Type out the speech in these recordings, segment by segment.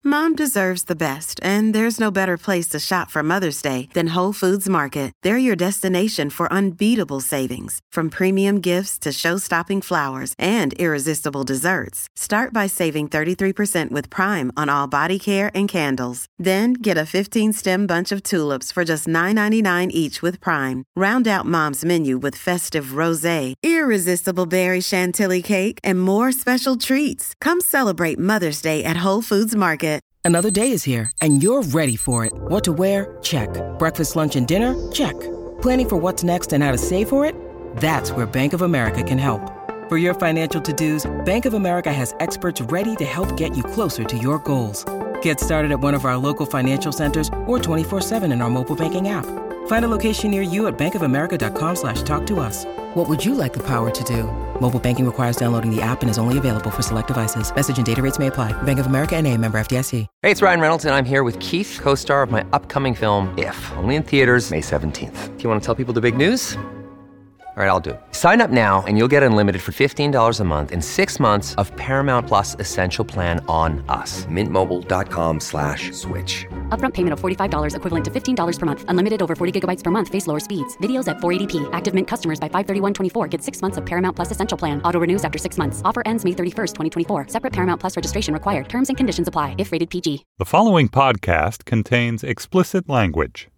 Mom deserves the best, and there's no better place to shop for Mother's Day than Whole Foods Market. They're your destination for unbeatable savings, from premium gifts to show-stopping flowers and irresistible desserts. Start by saving 33% with Prime on all body care and candles. Then get a 15-stem bunch of tulips for just $9.99 each with Prime. Round out Mom's menu with festive rosé, irresistible berry chantilly cake, and more special treats. Come celebrate Mother's Day at Whole Foods Market. Another day is here, and you're ready for it. What to wear? Check. Breakfast, lunch, and dinner? Check. Planning for what's next and how to save for it? That's where Bank of America can help. For your financial to-dos, Bank of America has experts ready to help get you closer to your goals. Get started at one of our local financial centers or 24/7 in our mobile banking app. Find a location near you at bankofamerica.com/talktous. What would you like the power to do? Mobile banking requires downloading the app and is only available for select devices. Message and data rates may apply. Bank of America N.A., member FDIC. Hey, it's Ryan Reynolds, and I'm here with Keith, co-star of my upcoming film, If, only in theaters May 17th. Do you want to tell people the big news? All right, I'll do it. Sign up now and you'll get unlimited for $15 a month and 6 months of Paramount Plus Essential Plan on us. MintMobile.com/switch. Upfront payment of $45 equivalent to $15 per month. Unlimited over 40 gigabytes per month. Face lower speeds. Videos at 480p. Active Mint customers by 531.24 get 6 months of Paramount Plus Essential Plan. Auto renews after 6 months. Offer ends May 31st, 2024. Separate Paramount Plus registration required. Terms and conditions apply if rated PG. The following podcast contains explicit language.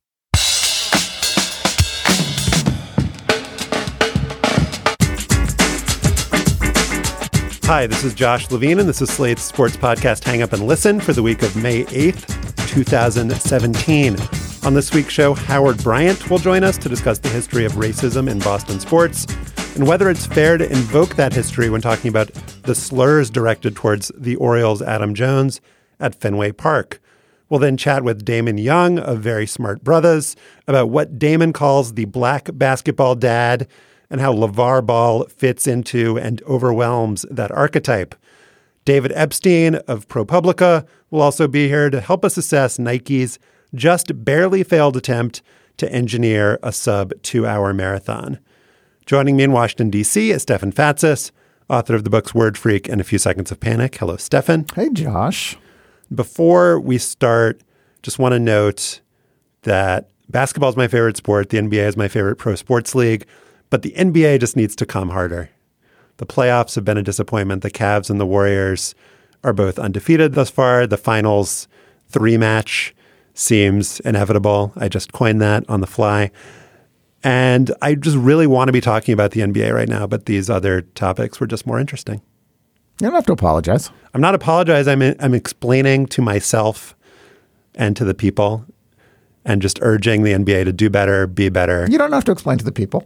Hi, this is Josh Levine, and this is Slate's sports podcast Hang Up and Listen for the week of May 8th, 2017. On this week's show, Howard Bryant will join us to discuss the history of racism in Boston sports and whether it's fair to invoke that history when talking about the slurs directed towards the Orioles' Adam Jones at Fenway Park. We'll then chat with Damon Young of Very Smart Brothers about what Damon calls the black basketball dad and how LeVar Ball fits into and overwhelms that archetype. David Epstein of ProPublica will also be here to help us assess Nike's just barely failed attempt to engineer a sub-2-hour marathon. Joining me in Washington, D.C. is Stefan Fatsis, author of the books Word Freak and A Few Seconds of Panic. Hello, Stefan. Hey, Josh. Before we start, just want to note that basketball is my favorite sport. The NBA is my favorite pro sports league. But the NBA just needs to come harder. The playoffs have been a disappointment. The Cavs and the Warriors are both undefeated thus far. The finals 3-match seems inevitable. I just coined that on the fly. And I just really want to be talking about the NBA right now, but these other topics were just more interesting. You don't have to apologize. I'm not apologizing. I'm explaining to myself and to the people and just urging the NBA to do better, be better. You don't have to explain to the people.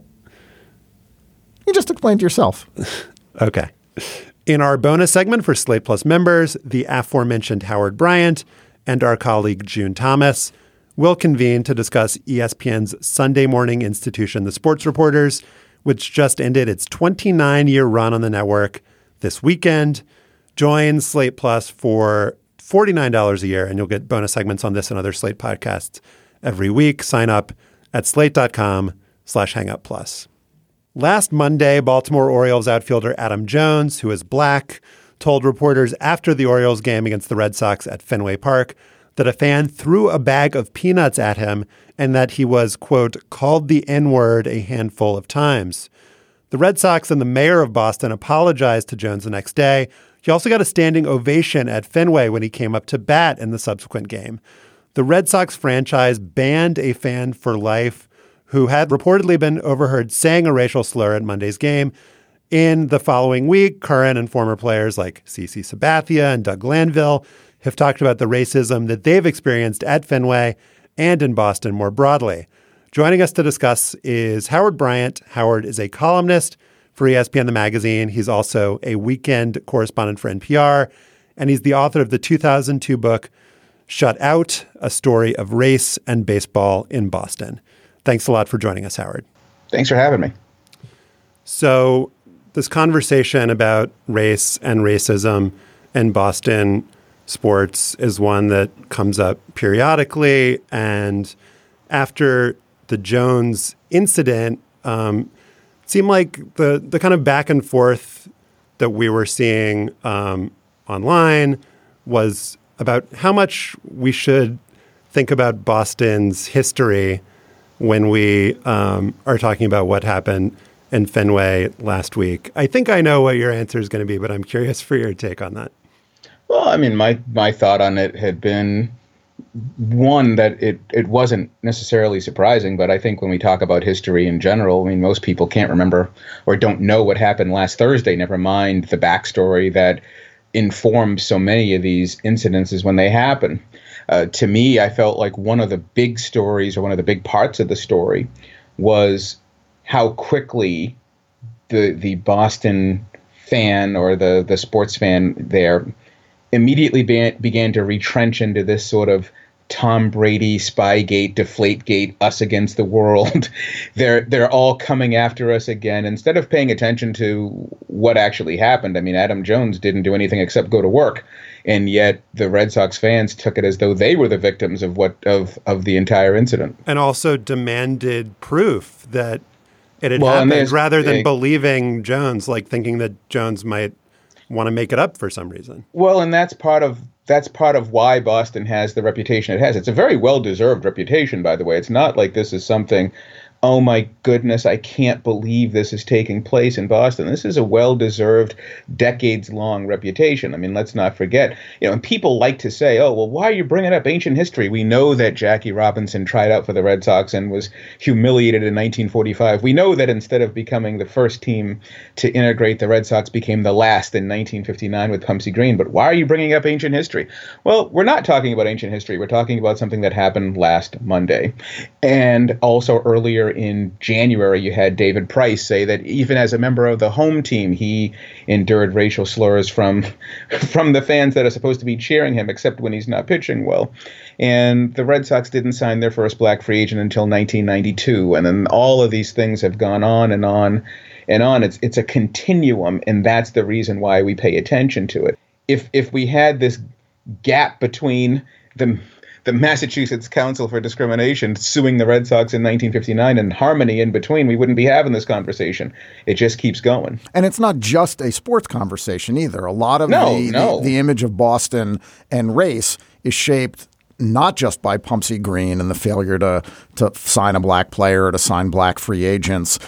You just explained to yourself. Okay. In our bonus segment for Slate Plus members, the aforementioned Howard Bryant and our colleague June Thomas will convene to discuss ESPN's Sunday morning institution, The Sports Reporters, which just ended its 29-year run on the network this weekend. Join Slate Plus for $49 a year, and you'll get bonus segments on this and other Slate podcasts every week. Sign up at slate.com/hangupplus. Last Monday, Baltimore Orioles outfielder Adam Jones, who is black, told reporters after the Orioles game against the Red Sox at Fenway Park that a fan threw a bag of peanuts at him and that he was, quote, called the N-word a handful of times. The Red Sox and the mayor of Boston apologized to Jones the next day. He also got a standing ovation at Fenway when he came up to bat in the subsequent game. The Red Sox franchise banned a fan for life who had reportedly been overheard saying a racial slur at Monday's game. In the following week, current and former players like CeCe Sabathia and Doug Glanville have talked about the racism that they've experienced at Fenway and in Boston more broadly. Joining us to discuss is Howard Bryant. Howard is a columnist for ESPN The Magazine. He's also a weekend correspondent for NPR, and he's the author of the 2002 book, Shut Out, A Story of Race and Baseball in Boston. Thanks a lot for joining us, Howard. Thanks for having me. So this conversation about race and racism in Boston sports is one that comes up periodically. And after the Jones incident, it seemed like the kind of back and forth that we were seeing online was about how much we should think about Boston's history when we are talking about what happened in Fenway last week. I think I know what your answer is going to be, but I'm curious for your take on that. Well, I mean, my thought on it had been, one, that it wasn't necessarily surprising, but I think when we talk about history in general, I mean, most people can't remember or don't know what happened last Thursday, never mind the backstory that informed so many of these incidences when they happen. To me, I felt like one of the big stories, or one of the big parts of the story, was how quickly the Boston fan, or the sports fan there, immediately began to retrench into this sort of Tom Brady, Spygate, Deflategate, us against the world. They're all coming after us again, instead of paying attention to what actually happened. I mean, Adam Jones didn't do anything except go to work, and yet the Red Sox fans took it as though they were the victims of the entire incident, and also demanded proof that it had happened, rather than believing Jones, like thinking that Jones might want to make it up for some reason. Well, and that's part of why Boston has the reputation it has. It's a very well-deserved reputation, by the way. It's not like this is something, oh my goodness, I can't believe this is taking place in Boston. This is a well-deserved, decades-long reputation. I mean, let's not forget, and people like to say, oh, well, why are you bringing up ancient history? We know that Jackie Robinson tried out for the Red Sox and was humiliated in 1945. We know that instead of becoming the first team to integrate, the Red Sox became the last in 1959 with Pumpsie Green. But why are you bringing up ancient history? Well, we're not talking about ancient history. We're talking about something that happened last Monday. And also earlier in January, you had David Price say that even as a member of the home team, he endured racial slurs from the fans that are supposed to be cheering him, except when he's not pitching well. And the Red Sox didn't sign their first black free agent until 1992. And then all of these things have gone on and on and on. It's a continuum, and that's the reason why we pay attention to it. If we had this gap between the Massachusetts Council for Discrimination suing the Red Sox in 1959 and Harmony in between, we wouldn't be having this conversation. It just keeps going. And it's not just a sports conversation either. A lot of the image of Boston and race is shaped not just by Pumpsie Green and the failure to sign a black player or to sign black free agents,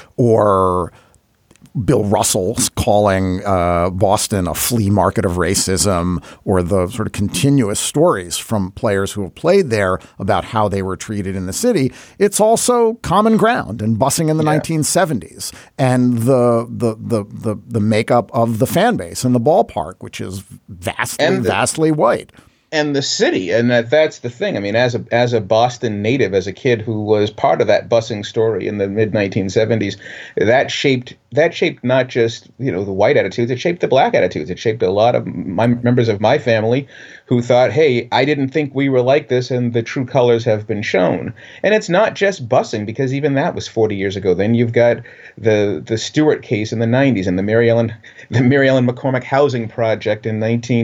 or Bill Russell calling Boston a flea market of racism, or the sort of continuous stories from players who have played there about how they were treated in the city. It's also Common Ground and busing in the 1970s, and the makeup of the fan base and the ballpark, which is vastly white. And the city, and that's the thing. I mean, as a Boston native, as a kid who was part of that busing story in the mid 1970s, that shaped not just the white attitudes, it shaped the black attitudes. It shaped a lot of members of my family who thought, hey, I didn't think we were like this, and the true colors have been shown. And it's not just busing, because even that was 40 years ago. Then you've got the Stewart case in the 90s, and the Mary Ellen McCormick housing project in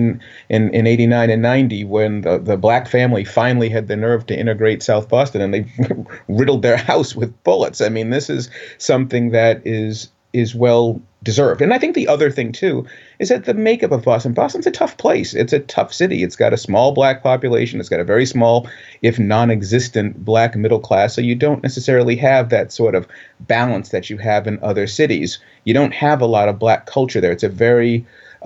89 and 90, when the black family finally had the nerve to integrate South Boston, and they riddled their house with bullets. I mean, this is something that is well deserved. And I think the other thing, too, is that the makeup of Boston's a tough place. It's a tough city. It's got a small black population. It's got a very small, if non-existent, black middle class. So you don't necessarily have that sort of balance that you have in other cities. You don't have a lot of black culture there. It's a very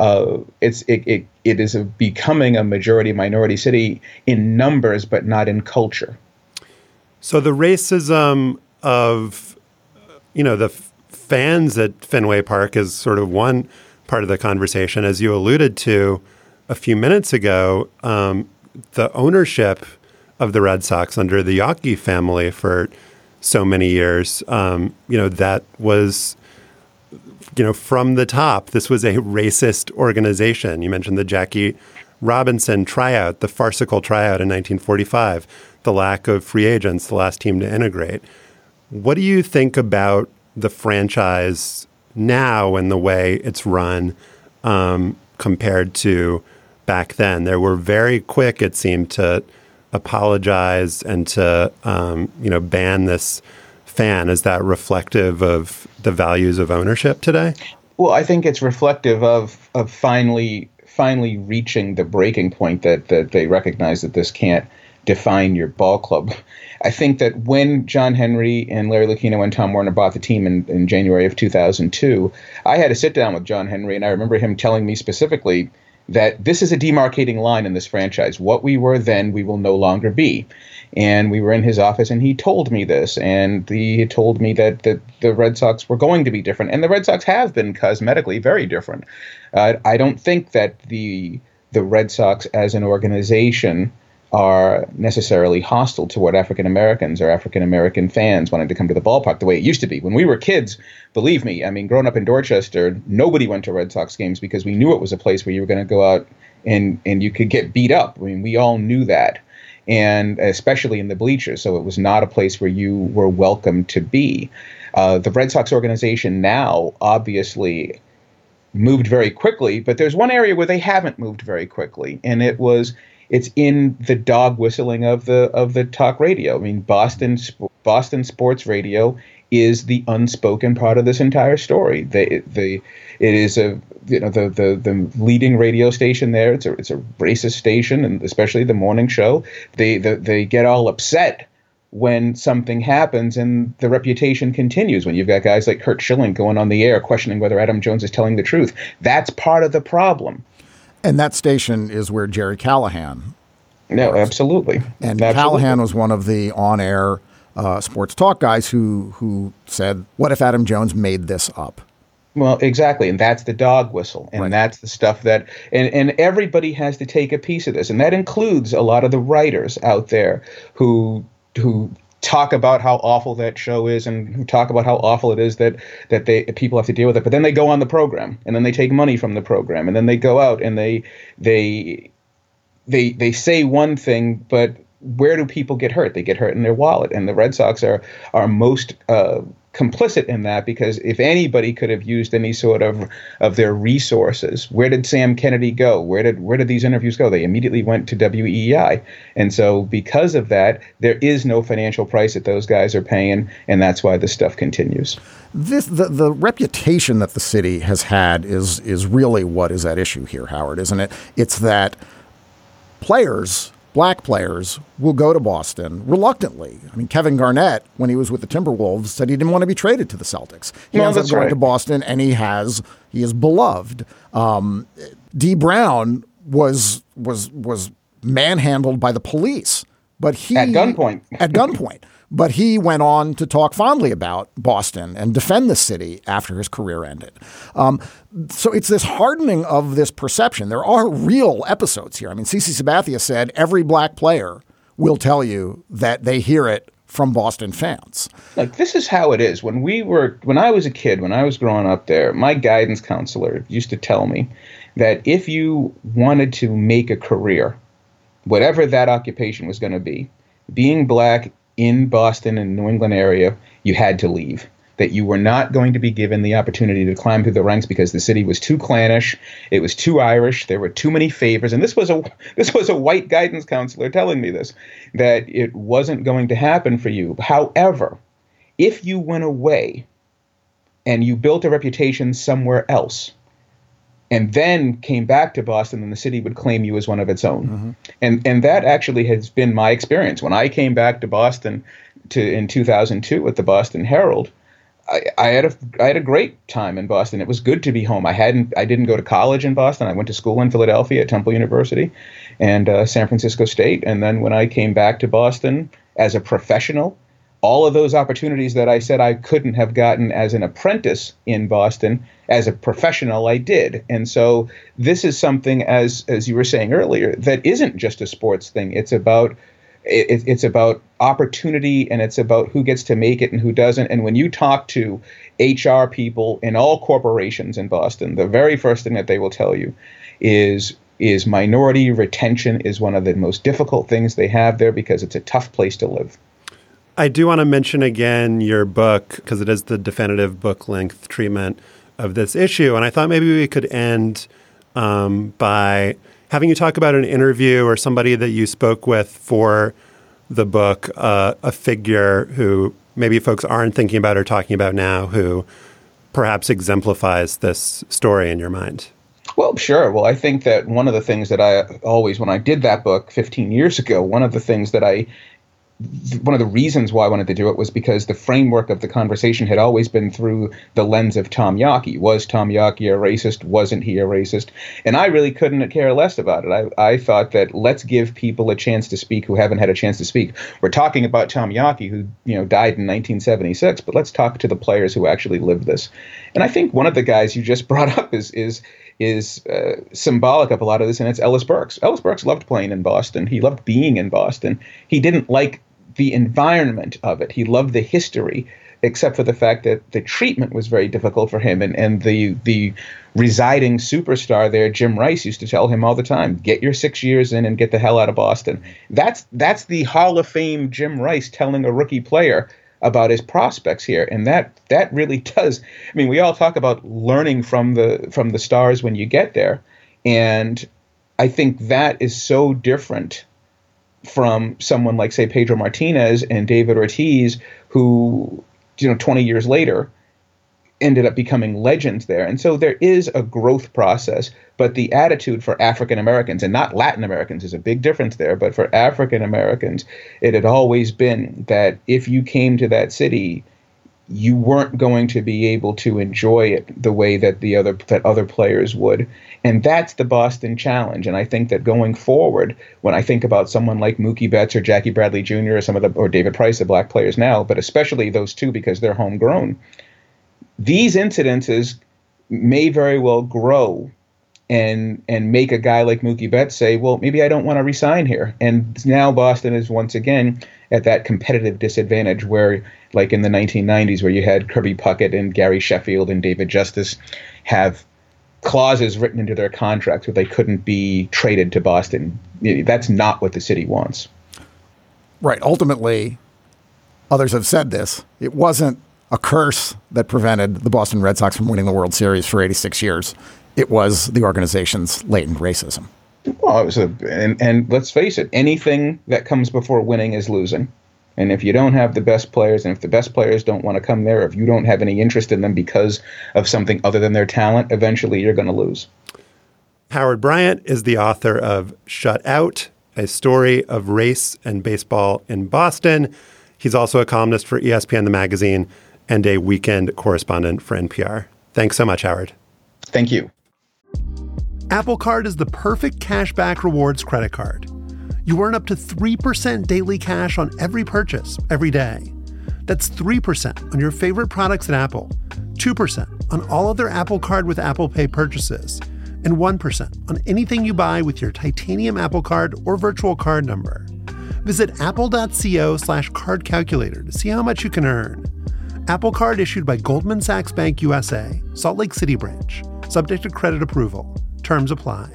it is becoming a majority minority city in numbers, but not in culture. So the racism of the fans at Fenway Park is sort of one part of the conversation. As you alluded to a few minutes ago, the ownership of the Red Sox under the Yawkey family for so many years, that was, from the top, this was a racist organization. You mentioned the Jackie Robinson tryout, the farcical tryout in 1945, the lack of free agents, the last team to integrate. What do you think about the franchise now and the way it's run compared to back then? They were very quick, it seemed, to apologize and to ban this fan. Is that reflective of the values of ownership today? Well, I think it's reflective of finally finally reaching the breaking point that they recognize that this can't define your ball club. I think that when John Henry and Larry Lucchino and Tom Werner bought the team in January of 2002, I had a sit down with John Henry, and I remember him telling me specifically that this is a demarcating line in this franchise. What we were then, we will no longer be. And we were in his office, and he told me this, and he told me that the Red Sox were going to be different, and the Red Sox have been cosmetically very different. I don't think that the Red Sox as an organization are necessarily hostile toward African Americans or African American fans wanting to come to the ballpark the way it used to be. When we were kids, believe me, I mean, growing up in Dorchester, nobody went to Red Sox games because we knew it was a place where you were going to go out and you could get beat up. I mean, we all knew that, and especially in the bleachers. So it was not a place where you were welcome to be. The Red Sox organization now obviously moved very quickly, but there's one area where they haven't moved very quickly, and it's in the dog whistling of the talk radio. I mean, Boston sports radio is the unspoken part of this entire story. It is the leading radio station there. It's a racist station, and especially the morning show. They get all upset when something happens, and the reputation continues. When you've got guys like Curt Schilling going on the air questioning whether Adam Jones is telling the truth, that's part of the problem. And that station is where Jerry Callahan No, absolutely. And Callahan was one of the on-air sports talk guys who said, what if Adam Jones made this up? Well, exactly. And that's the dog whistle. And right. That's the stuff that and everybody has to take a piece of this. And that includes a lot of the writers out there who talk about how awful that show is and who talk about how awful it is that people have to deal with it. But then they go on the program, and then they take money from the program, and then they go out and they say one thing, but where do people get hurt? They get hurt in their wallet. And the Red Sox are most complicit in that, because if anybody could have used any sort of their resources, where did Sam Kennedy go? Where did these interviews go? They immediately went to WEEI. And so because of that, there is no financial price that those guys are paying, and that's why this stuff continues. The reputation that the city has had is really what is at issue here, Howard, isn't it? It's that black players will go to Boston reluctantly. I mean, Kevin Garnett, when he was with the Timberwolves, said he didn't want to be traded to the Celtics. He ends up going to Boston, and he is beloved. Dee Brown was manhandled by the police, but at gunpoint. But he went on to talk fondly about Boston and defend the city after his career ended. So it's this hardening of this perception. There are real episodes here. I mean, CeCe Sabathia said every black player will tell you that they hear it from Boston fans. Like, this is how it is. When I was a kid, when I was growing up there, my guidance counselor used to tell me that if you wanted to make a career, whatever that occupation was going to be, being black in Boston and New England area, you had to leave. That you were not going to be given the opportunity to climb through the ranks because the city was too clannish, it was too Irish, there were too many favors. And this was a white guidance counselor telling me this, that it wasn't going to happen for you. However, if you went away and you built a reputation somewhere else, and then came back to Boston, and the city would claim you as one of its own. Mm-hmm. And that actually has been my experience. When I came back to Boston in 2002 with the Boston Herald, I had a great time in Boston. It was good to be home. I didn't go to college in Boston. I went to school in Philadelphia at Temple University and San Francisco State. And then when I came back to Boston as a professional, all of those opportunities that I said I couldn't have gotten as an apprentice in Boston, as a professional, I did. And so this is something, as you were saying earlier, that isn't just a sports thing. It's about opportunity, and it's about who gets to make it and who doesn't. And when you talk to HR people in all corporations in Boston, the very first thing that they will tell you is minority retention is one of the most difficult things they have there, because it's a tough place to live. I do want to mention again your book, because it is the definitive book-length treatment of this issue. And I thought maybe we could end by having you talk about an interview or somebody that you spoke with for the book, a figure who maybe folks aren't thinking about or talking about now, who perhaps exemplifies this story in your mind. Well, sure. Well, I think that one of the things that I always, when I did that book 15 years ago, one of the reasons why I wanted to do it was because the framework of the conversation had always been through the lens of Tom Yawkey. Was Tom Yawkey a racist? Wasn't he a racist? And I really couldn't care less about it. I thought that let's give people a chance to speak who haven't had a chance to speak. We're talking about Tom Yawkey, who died in 1976, but let's talk to the players who actually lived this. And I think one of the guys you just brought up is symbolic of a lot of this, and it's Ellis Burks. Ellis Burks loved playing in Boston. He loved being in Boston. He didn't like the environment of it. He loved the history, except for the fact that the treatment was very difficult for him. And the residing superstar there, Jim Rice, used to tell him all the time, get your 6 years in and get the hell out of Boston. That's the Hall of Fame Jim Rice telling a rookie player about his prospects here. And that really does. I mean, we all talk about learning from the stars when you get there. And I think that is so different from someone like, say, Pedro Martinez and David Ortiz, who, 20 years later ended up becoming legends there. And so there is a growth process, but the attitude for African Americans, and not Latin Americans, is a big difference there. But for African Americans, it had always been that if you came to that city, you weren't going to be able to enjoy it the way that other players would. And that's the Boston challenge. And I think that going forward, when I think about someone like Mookie Betts or Jackie Bradley Jr. or David Price, the black players now, but especially those two because they're homegrown, these incidences may very well grow and make a guy like Mookie Betts say, well, maybe I don't want to resign here. And now Boston is once again at that competitive disadvantage where, like in the 1990s, where you had Kirby Puckett and Gary Sheffield and David Justice have clauses written into their contracts where they couldn't be traded to Boston. That's not what the city wants. Right. Ultimately, others have said this. It wasn't a curse that prevented the Boston Red Sox from winning the World Series for 86 years. It was the organization's latent racism. Well, and let's face it, anything that comes before winning is losing. And if you don't have the best players, and if the best players don't want to come there, if you don't have any interest in them because of something other than their talent, eventually you're going to lose. Howard Bryant is the author of Shut Out, a story of race and baseball in Boston. He's also a columnist for ESPN The Magazine and a weekend correspondent for NPR. Thanks so much, Howard. Thank you. Apple Card is the perfect cashback rewards credit card. You earn up to 3% daily cash on every purchase, every day. That's 3% on your favorite products at Apple, 2% on all other Apple Card with Apple Pay purchases, and 1% on anything you buy with your titanium Apple Card or virtual card number. Visit apple.co/card calculator to see how much you can earn. Apple Card issued by Goldman Sachs Bank USA, Salt Lake City branch, subject to credit approval. Terms apply.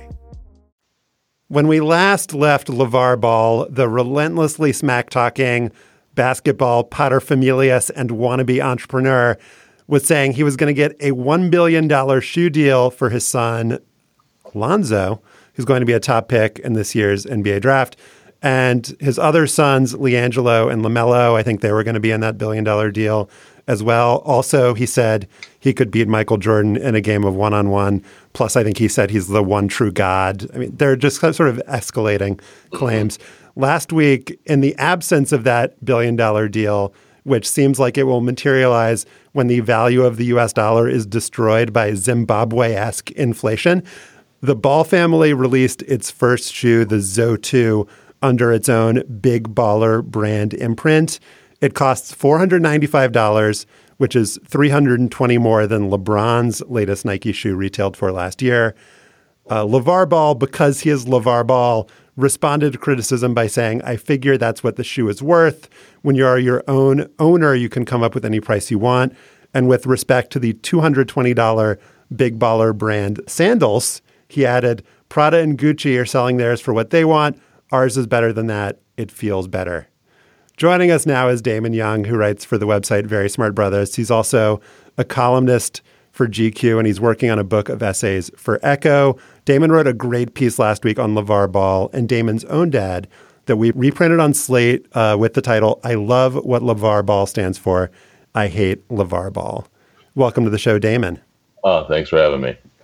When we last left LeVar Ball, the relentlessly smack-talking basketball paterfamilias and wannabe entrepreneur was saying he was going to get a $1 billion shoe deal for his son, Lonzo, who's going to be a top pick in this year's NBA draft. And his other sons, LiAngelo and LaMelo, I think they were going to be in that $1 billion deal as well. Also, he said he could beat Michael Jordan in a game of one-on-one. Plus, I think he said he's the one true God. I mean, they're just sort of escalating claims. Last week, in the absence of that $1 billion deal, which seems like it will materialize when the value of the U.S. dollar is destroyed by Zimbabwe-esque inflation, the Ball family released its first shoe, the Zoe 2, under its own Big Baller brand imprint. It costs $495, which is $320 more than LeBron's latest Nike shoe retailed for last year. LeVar Ball, because he is LeVar Ball, responded to criticism by saying, I figure that's what the shoe is worth. When you are your own owner, you can come up with any price you want. And with respect to the $220 Big Baller brand sandals, he added, Prada and Gucci are selling theirs for what they want. Ours is better than that. It feels better. Joining us now is Damon Young, who writes for the website Very Smart Brothers. He's also a columnist for GQ, and he's working on a book of essays for Echo. Damon wrote a great piece last week on LeVar Ball and Damon's own dad that we reprinted on Slate with the title, I Love What LeVar Ball Stands For. I Hate LeVar Ball. Welcome to the show, Damon. Oh, thanks for having me.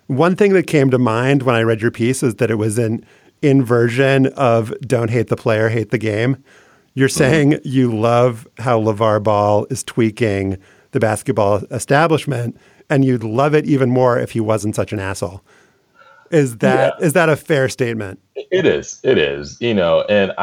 One thing that came to mind when I read your piece is that it was an inversion of don't hate the player, hate the game. You're saying you love how LeVar Ball is tweaking the basketball establishment, and you'd love it even more if he wasn't such an asshole. Is that a fair statement? It is. And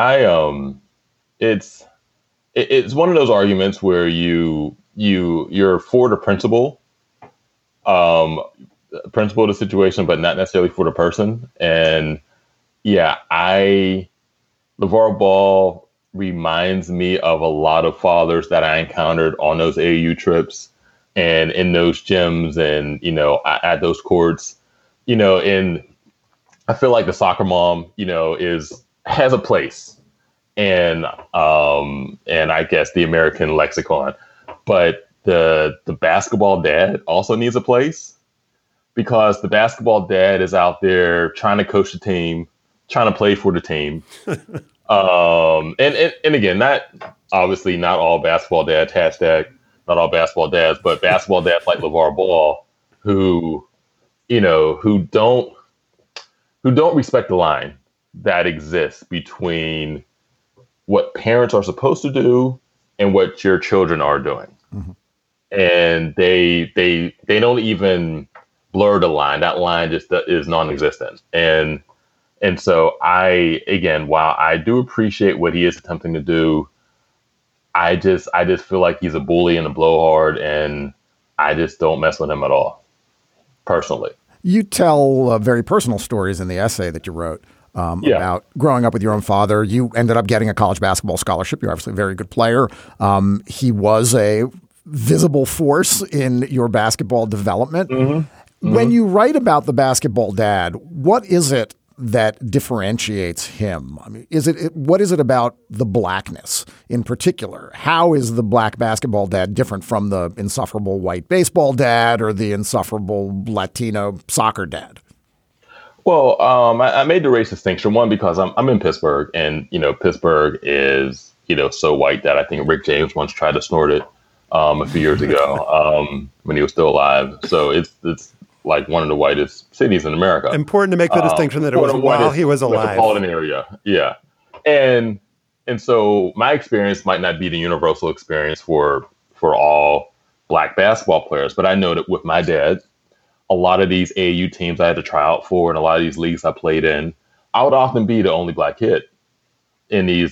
it's one of those arguments where you're for the principle of the situation, but not necessarily for the person. And LeVar Ball reminds me of a lot of fathers that I encountered on those AAU trips and in those gyms and, at those courts, and I feel like the soccer mom, has a place and I guess the American lexicon, but the basketball dad also needs a place because the basketball dad is out there trying to coach the team, trying to play for the team. And again, not all basketball dads, hashtag not all basketball dads, but basketball dads like LeVar Ball who don't respect the line that exists between what parents are supposed to do and what your children are doing. Mm-hmm. And they don't even blur the line. That line just is non-existent. And so while I do appreciate what he is attempting to do, I just feel like he's a bully and a blowhard, and I just don't mess with him at all, personally. You tell very personal stories in the essay that you wrote about growing up with your own father. You ended up getting a college basketball scholarship. You're obviously a very good player. He was a visible force in your basketball development. Mm-hmm. Mm-hmm. When you write about the basketball dad, what is it that differentiates him? I mean, what is it about the blackness in particular? How is the black basketball dad different from the insufferable white baseball dad or the insufferable Latino soccer dad? Well, I made the race distinction, one, because I'm in Pittsburgh, and, Pittsburgh is, so white that I think Rick James once tried to snort it a few years ago when he was still alive. So it's like one of the whitest cities in America. Important to make the distinction that it was while he was alive. Metropolitan area, yeah. And so my experience might not be the universal experience for all black basketball players, but I know that with my dad, a lot of these AAU teams I had to try out for and a lot of these leagues I played in, I would often be the only black kid in these,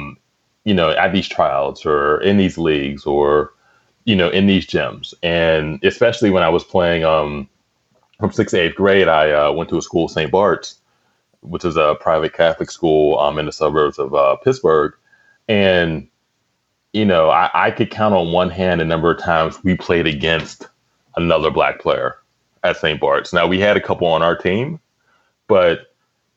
at these tryouts or in these leagues or, in these gyms. And especially when I was playing from 6th to 8th grade, I went to a school, St. Bart's, which is a private Catholic school in the suburbs of Pittsburgh. And, I could count on one hand the number of times we played against another black player at St. Bart's. Now, we had a couple on our team, but,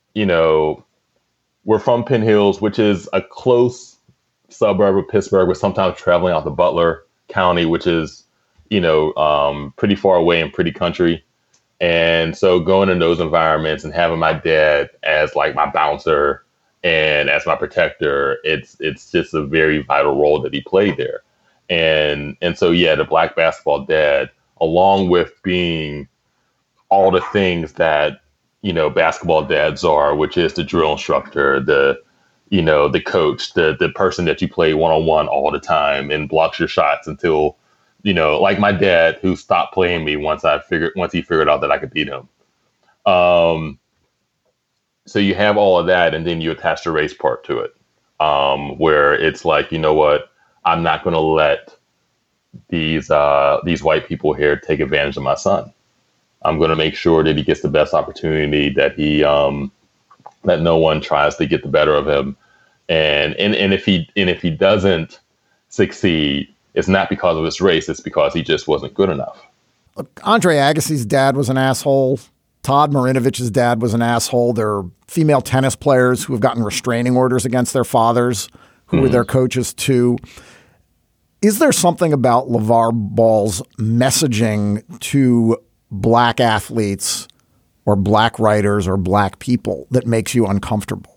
we're from Penn Hills, which is a close suburb of Pittsburgh. We're sometimes traveling out to Butler County, which is, pretty far away and pretty country. And so going in those environments and having my dad as like my bouncer and as my protector, it's just a very vital role that he played there. And so, the black basketball dad, along with being all the things that, basketball dads are, which is the drill instructor, the coach, the person that you play one-on-one all the time and blocks your shots until, like my dad, who stopped playing me once he figured out that I could beat him. So you have all of that, and then you attach the race part to it, where it's like, I'm not going to let these white people here take advantage of my son. I'm going to make sure that he gets the best opportunity, that that no one tries to get the better of him, and if he doesn't succeed, it's not because of his race. It's because he just wasn't good enough. Look, Andre Agassi's dad was an asshole. Todd Marinovich's dad was an asshole. There are female tennis players who have gotten restraining orders against their fathers, who were their coaches too. Is there something about LeVar Ball's messaging to black athletes or black writers or black people that makes you uncomfortable?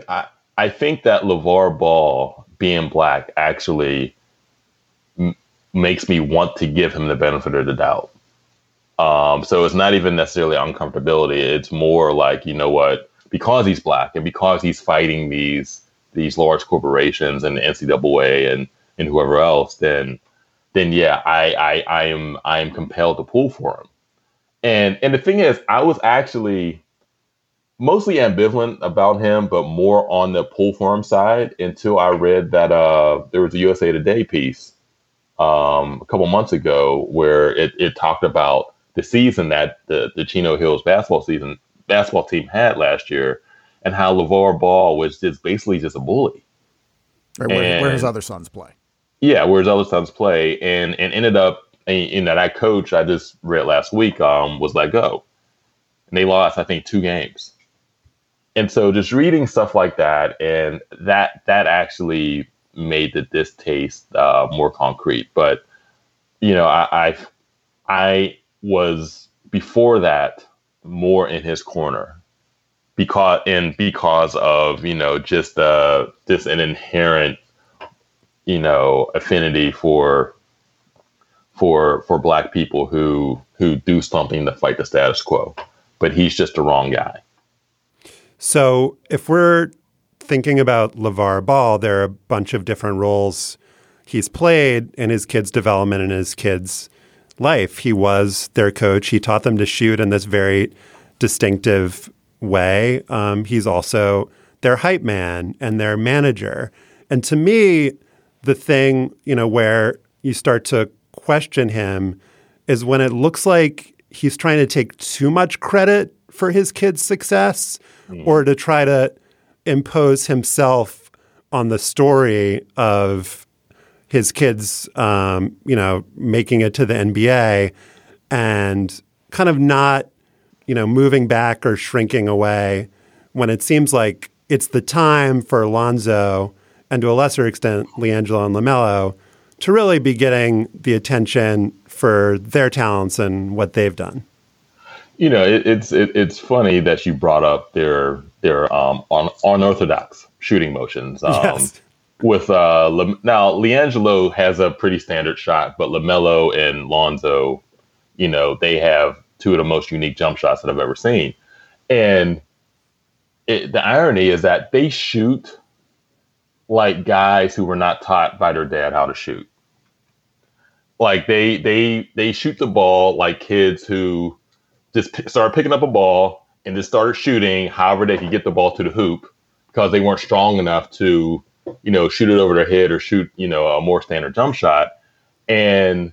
I think that LeVar Ball being black actually makes me want to give him the benefit of the doubt. So it's not even necessarily uncomfortability. It's more like, you know what, because he's black and because he's fighting these large corporations and the NCAA and whoever else, then yeah, I am compelled to pull for him. And the thing is, I was actually mostly ambivalent about him, but more on the pull for him side until I read that there was a USA Today piece a couple months ago where it talked about the season that the Chino Hills basketball team had last year, and how LeVar Ball was just basically just a bully. Right, where his other sons play. Yeah, where his other sons play, and ended up in that coach I just read last week was let go. And they lost, I think, 2 games. And so just reading stuff like that, and that actually made the distaste more concrete. But, you know, I was before that more in his corner because of, you know, just an inherent, you know, affinity for black people who do something to fight the status quo. But he's just the wrong guy. So if we're thinking about LeVar Ball, there are a bunch of different roles he's played in his kids' development and his kids' life. He was their coach. He taught them to shoot in this very distinctive way. He's also their hype man and their manager. And to me, the thing, you know, where you start to question him is when it looks like he's trying to take too much credit for his kids' success or to try to impose himself on the story of his kids, you know, making it to the NBA and kind of not, you know, moving back or shrinking away when it seems like it's the time for Lonzo and to a lesser extent, LiAngelo and LaMelo to really be getting the attention for their talents and what they've done. You know, it's funny that you brought up their unorthodox shooting motions. Yes. With now LiAngelo has a pretty standard shot, but LaMelo and Lonzo, you know, they have 2 of the most unique jump shots that I've ever seen. And the irony is that they shoot like guys who were not taught by their dad how to shoot. Like they shoot the ball like kids who just started picking up a ball and just started shooting however they could get the ball to the hoop because they weren't strong enough to, you know, shoot it over their head or shoot, you know, a more standard jump shot. And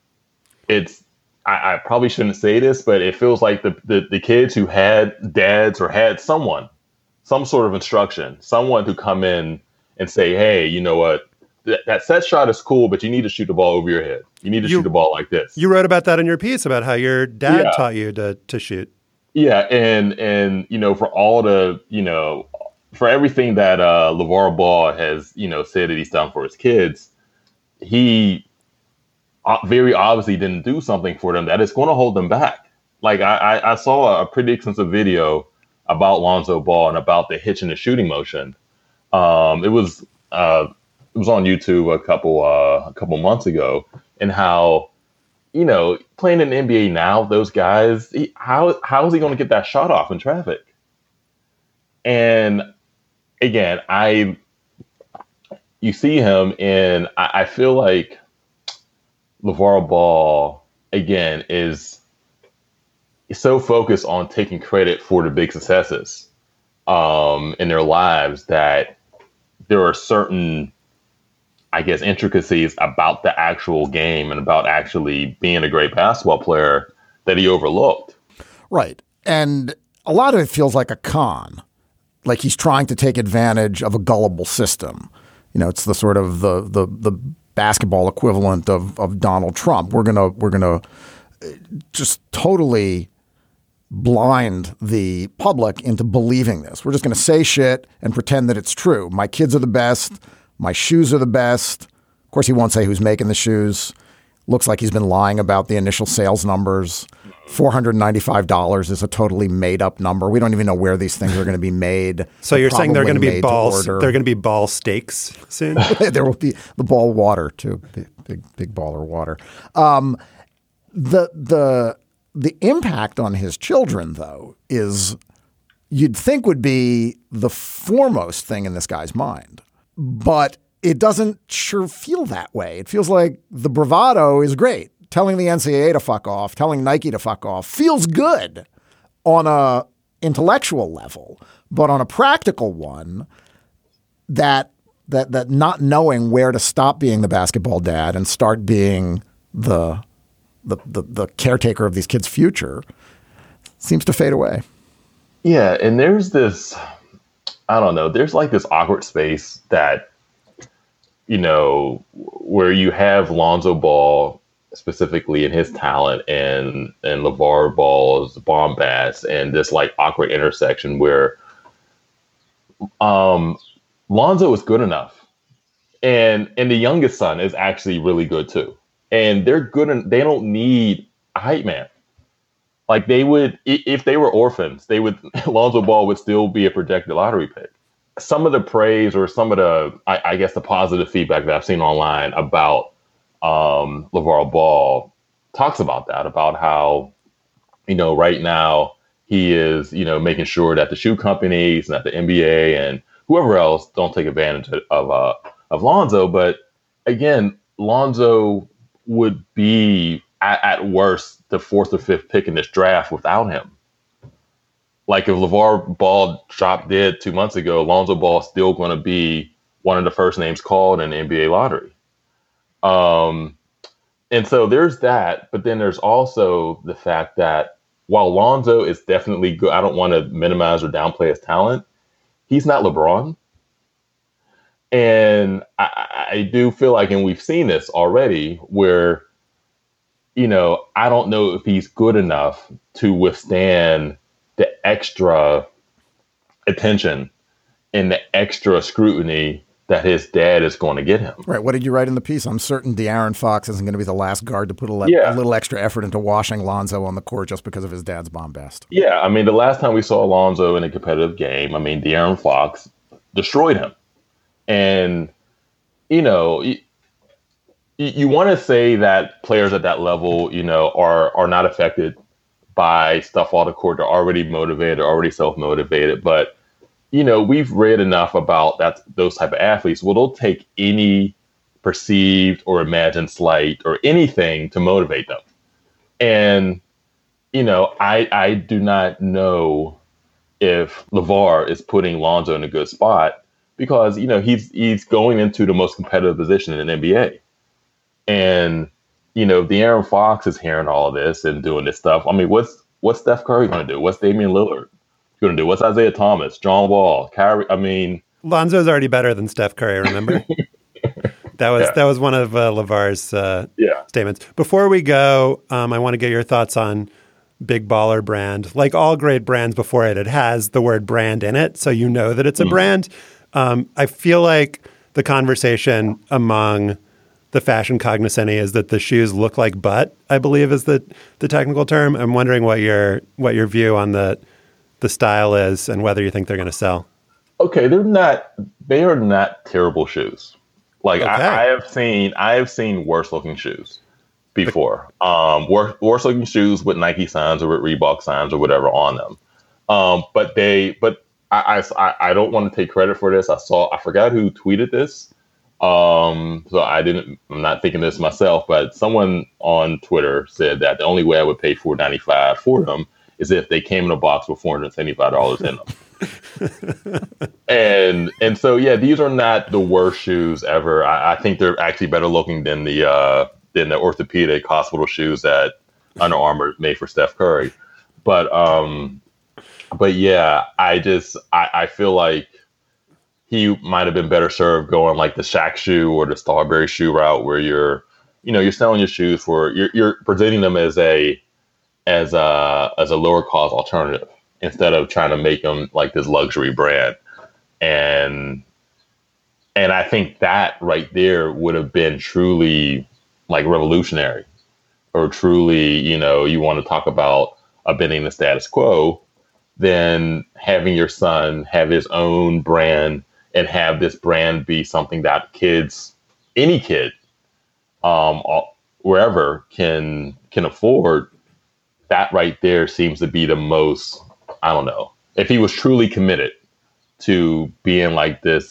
I probably shouldn't say this, but it feels like the kids who had dads or had some sort of instruction, someone who come in and say, hey, you know what, that set shot is cool, but you need to shoot the ball over your head. You need to shoot the ball like this. You wrote about that in your piece about how your dad taught you to shoot. Yeah. And, you know, for all the, you know, for everything that LeVar Ball has, you know, said that he's done for his kids, he very obviously didn't do something for them that is going to hold them back. Like I saw a pretty extensive video about Lonzo Ball and about the hitch in the shooting motion. It was on YouTube a couple months ago, and how, you know, playing in the NBA now, those guys, how is he going to get that shot off in traffic? And again, you see him, and I feel like LeVar Ball again is so focused on taking credit for the big successes in their lives that there are certain, I guess, intricacies about the actual game and about actually being a great basketball player that he overlooked. Right. And a lot of it feels like a con, like he's trying to take advantage of a gullible system. You know, it's the sort of the basketball equivalent of Donald Trump. We're gonna just totally blind the public into believing this. We're just going to say shit and pretend that it's true. My kids are the best. My shoes are the best. Of course, he won't say who's making the shoes. Looks like he's been lying about the initial sales numbers. $495 is a totally made up number. We don't even know where these things are going to be made. So you're saying they're going to be balls? They're going to be ball steaks soon. There will be the ball water too, big baller water. The impact on his children, though, is you'd think would be the foremost thing in this guy's mind, but it doesn't sure feel that way. It feels like the bravado is great. Telling the NCAA to fuck off, telling Nike to fuck off feels good on a intellectual level, but on a practical one, that not knowing where to stop being the basketball dad and start being the caretaker of these kids' future seems to fade away. Yeah, and there's this, I don't know, there's like this awkward space that, you know, where you have Lonzo Ball specifically in his talent and LeVar Ball's bombast and this like awkward intersection where Lonzo is good enough and the youngest son is actually really good too. And they're good and they don't need a hype man. Like they would, if they were orphans, Lonzo Ball would still be a projected lottery pick. Some of the praise or some of the, I guess the positive feedback that I've seen online about LeVar Ball talks about that, about how, you know, right now he is, you know, making sure that the shoe companies and that the NBA and whoever else don't take advantage of Lonzo. But again, Lonzo would be at worst the 4th or 5th pick in this draft without him. Like if LeVar Ball dropped dead 2 months ago, Lonzo Ball is still going to be one of the first names called in the NBA lottery. And so there's that, but then there's also the fact that while Lonzo is definitely good, I don't want to minimize or downplay his talent. He's not LeBron. And I do feel like, and we've seen this already where, you know, I don't know if he's good enough to withstand the extra attention and the extra scrutiny that his dad is going to get him. Right. What did you write in the piece? I'm certain De'Aaron Fox isn't going to be the last guard to put a little extra effort into washing Lonzo on the court just because of his dad's bombast. Yeah. I mean, the last time we saw Lonzo in a competitive game, I mean, De'Aaron Fox destroyed him. And, you know, you want to say that players at that level, you know, are not affected by stuff on the court. They're already motivated, they're already self-motivated. But, you know, we've read enough about those type of athletes. Well, they'll take any perceived or imagined slight or anything to motivate them. And, you know, I do not know if LeVar is putting Lonzo in a good spot because, you know, he's going into the most competitive position in the NBA. And, you know, De'Aaron Fox is hearing all of this and doing this stuff. I mean, what's Steph Curry going to do? What's Damian Lillard going to do? What's Isaiah Thomas, John Wall, Kyrie? I mean, Lonzo's already better than Steph Curry, remember? That was one of LeVar's statements. Before we go, I want to get your thoughts on Big Baller Brand. Like all great brands before it has the word brand in it, so you know that it's a brand. I feel like the conversation among the fashion cognoscenti is that the shoes look like butt, I believe is the technical term. I'm wondering what your view on the style is and whether you think they're going to sell. Okay, they are not terrible shoes. Like okay. I have seen worse looking shoes before. Worse looking shoes with Nike signs or with Reebok signs or whatever on them. But I don't want to take credit for this. I forgot who tweeted this. So I'm not thinking this myself, but someone on Twitter said that the only way I would pay $4.95 for them is if they came in a box with $475 in them. and so, yeah, these are not the worst shoes ever. I think they're actually better looking than the orthopedic hospital shoes that Under Armour made for Steph Curry. But yeah, I feel like he might have been better served going like the Shaq shoe or the Starbury shoe route, where you're selling your shoes for you're presenting them as a lower cost alternative instead of trying to make them like this luxury brand. And I think that right there would have been truly like revolutionary or truly, you want to talk about bending the status quo, then having your son have his own brand and have this brand be something that any kid, wherever can afford, that right there seems to be the most, I don't know, if he was truly committed to being like this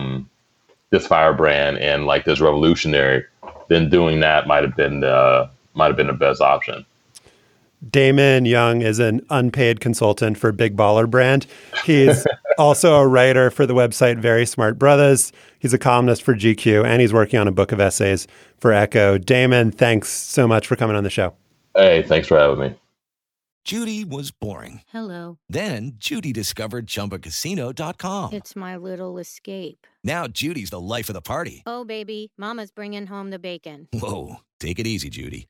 firebrand and like this revolutionary, then doing that might have been the best option. Damon Young is an unpaid consultant for Big Baller Brand. He's also a writer for the website Very Smart Brothers. He's a columnist for GQ, and he's working on a book of essays for Echo. Damon, thanks so much for coming on the show. Hey, thanks for having me. Judy was boring. Hello. Then Judy discovered ChumbaCasino.com. It's my little escape. Now Judy's the life of the party. Oh, baby, mama's bringing home the bacon. Whoa, take it easy, Judy.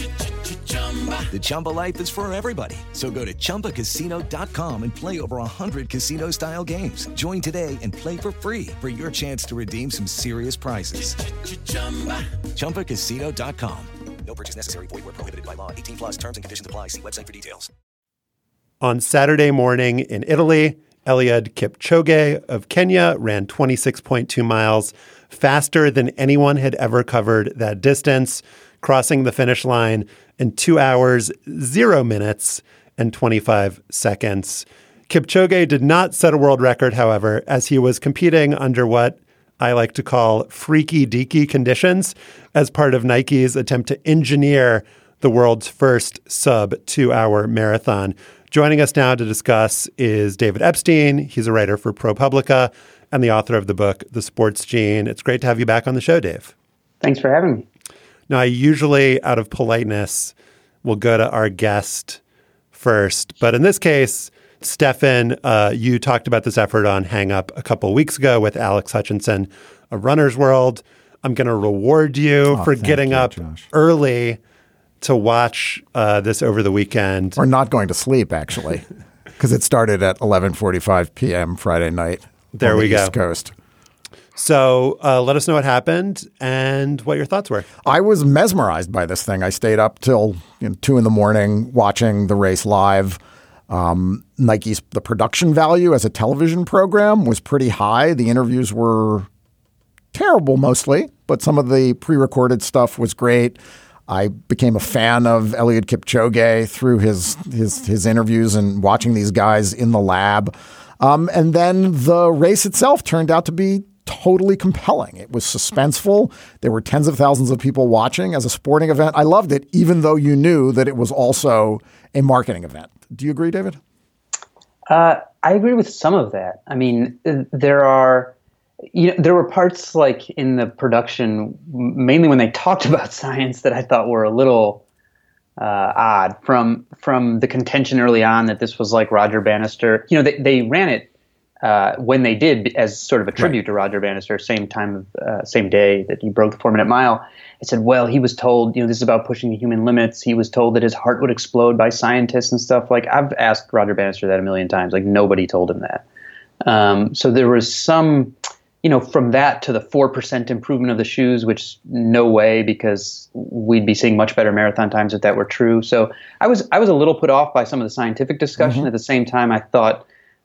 The Chumba life is for everybody. So go to ChumbaCasino.com and play over 100 casino-style games. Join today and play for free for your chance to redeem some serious prizes. ChumbaCasino.com. No purchase necessary. Void where prohibited by law. 18 plus terms and conditions apply. See website for details. On Saturday morning in Italy, Eliud Kipchoge of Kenya ran 26.2 miles, faster than anyone had ever covered that distance, crossing the finish line in 2 hours, 0 minutes, and 25 seconds. Kipchoge did not set a world record, however, as he was competing under what I like to call freaky deaky conditions as part of Nike's attempt to engineer the world's first sub 2 hour marathon. Joining us now to discuss is David Epstein. He's a writer for ProPublica and the author of the book, The Sports Gene. It's great to have you back on the show, Dave. Thanks for having me. Now, I usually, out of politeness, will go to our guest first. But in this case, Stefan, you talked about this effort on Hang Up a couple of weeks ago with Alex Hutchinson of Runner's World. I'm going to reward you for getting up early to watch this over the weekend. We're not going to sleep, actually, because it started at 11:45 p.m. Friday night there on we the go. East Coast. So let us know what happened and what your thoughts were. I was mesmerized by this thing. I stayed up till 2 a.m. watching the race live. The production value as a television program was pretty high. The interviews were terrible mostly, but some of the pre-recorded stuff was great. I became a fan of Eliud Kipchoge through his interviews and watching these guys in the lab. And then the race itself turned out to be totally compelling. It was suspenseful. There were tens of thousands of people watching as a sporting event. I loved it, even though you knew that it was also a marketing event. Do you agree, David? I agree with some of that. I mean, there were parts like in the production, mainly when they talked about science, that I thought were a little odd from the contention early on that this was like Roger Bannister. They ran it when they did as sort of a tribute to Roger Bannister, same day that he broke the 4-minute mile. It said, well, he was told, this is about pushing the human limits. He was told that his heart would explode by scientists and stuff. Like, I've asked Roger Bannister that a million times. Like, nobody told him that. So there was some, from that to the 4% improvement of the shoes, which no way, because we'd be seeing much better marathon times if that were true. So I was a little put off by some of the scientific discussion. At the same time, I thought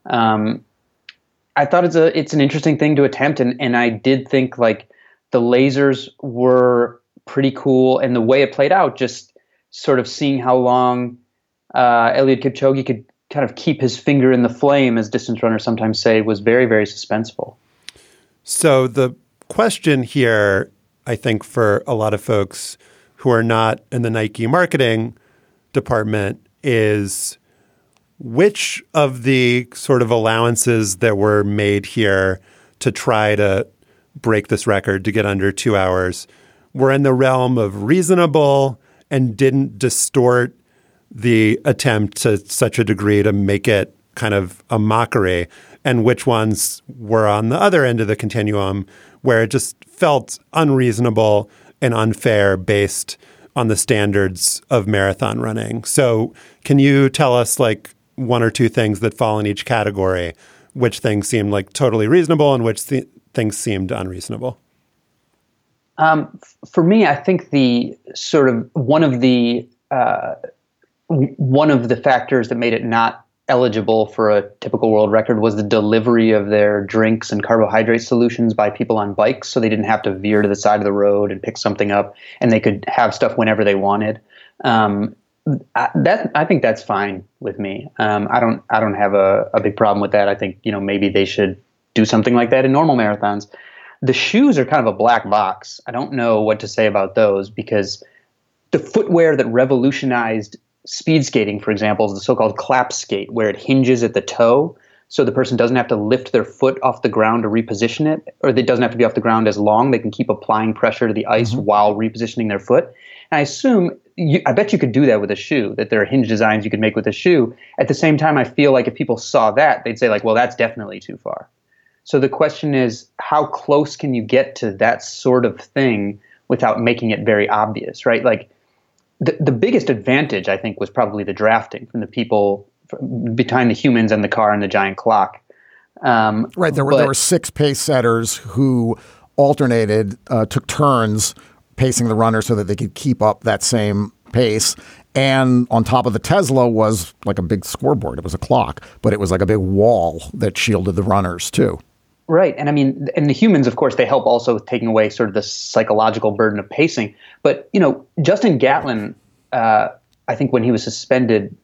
it's an interesting thing to attempt. And I did think like the lasers were pretty cool. And the way it played out, just sort of seeing how long Eliud Kipchoge could kind of keep his finger in the flame, as distance runners sometimes say, was very, very suspenseful. So the question here, I think, for a lot of folks who are not in the Nike marketing department is which of the sort of allowances that were made here to try to break this record to get under 2 hours were in the realm of reasonable and didn't distort the attempt to such a degree to make it kind of a mockery, and which ones were on the other end of the continuum where it just felt unreasonable and unfair based on the standards of marathon running. So can you tell us like one or two things that fall in each category, which things seemed like totally reasonable and which things seemed unreasonable? For me, I think the sort of one of the factors that made it not eligible for a typical world record was the delivery of their drinks and carbohydrate solutions by people on bikes, so they didn't have to veer to the side of the road and pick something up, and they could have stuff whenever they wanted. I think that's fine with me. I don't have a big problem with that. I think maybe they should do something like that in normal marathons. The shoes are kind of a black box. I don't know what to say about those because the footwear that revolutionized speed skating, for example, is the so-called clap skate, where it hinges at the toe, so the person doesn't have to lift their foot off the ground to reposition it, or it doesn't have to be off the ground as long. They can keep applying pressure to the ice while repositioning their foot. And I bet you could do that with a shoe, that there are hinge designs you could make with a shoe. At the same time, I feel like if people saw that, they'd say like, well, that's definitely too far. So the question is, how close can you get to that sort of thing without making it very obvious, right? Like the biggest advantage, I think, was probably the drafting from the people behind the humans and the car and the giant clock. Right. There were 6 pace setters who alternated, took turns pacing the runner so that they could keep up that same pace. And on top of the Tesla was like a big scoreboard. It was a clock, but it was like a big wall that shielded the runners too. Right. And I mean, and the humans, of course, they help also with taking away sort of the psychological burden of pacing. But, Justin Gatlin, I think when he was suspended,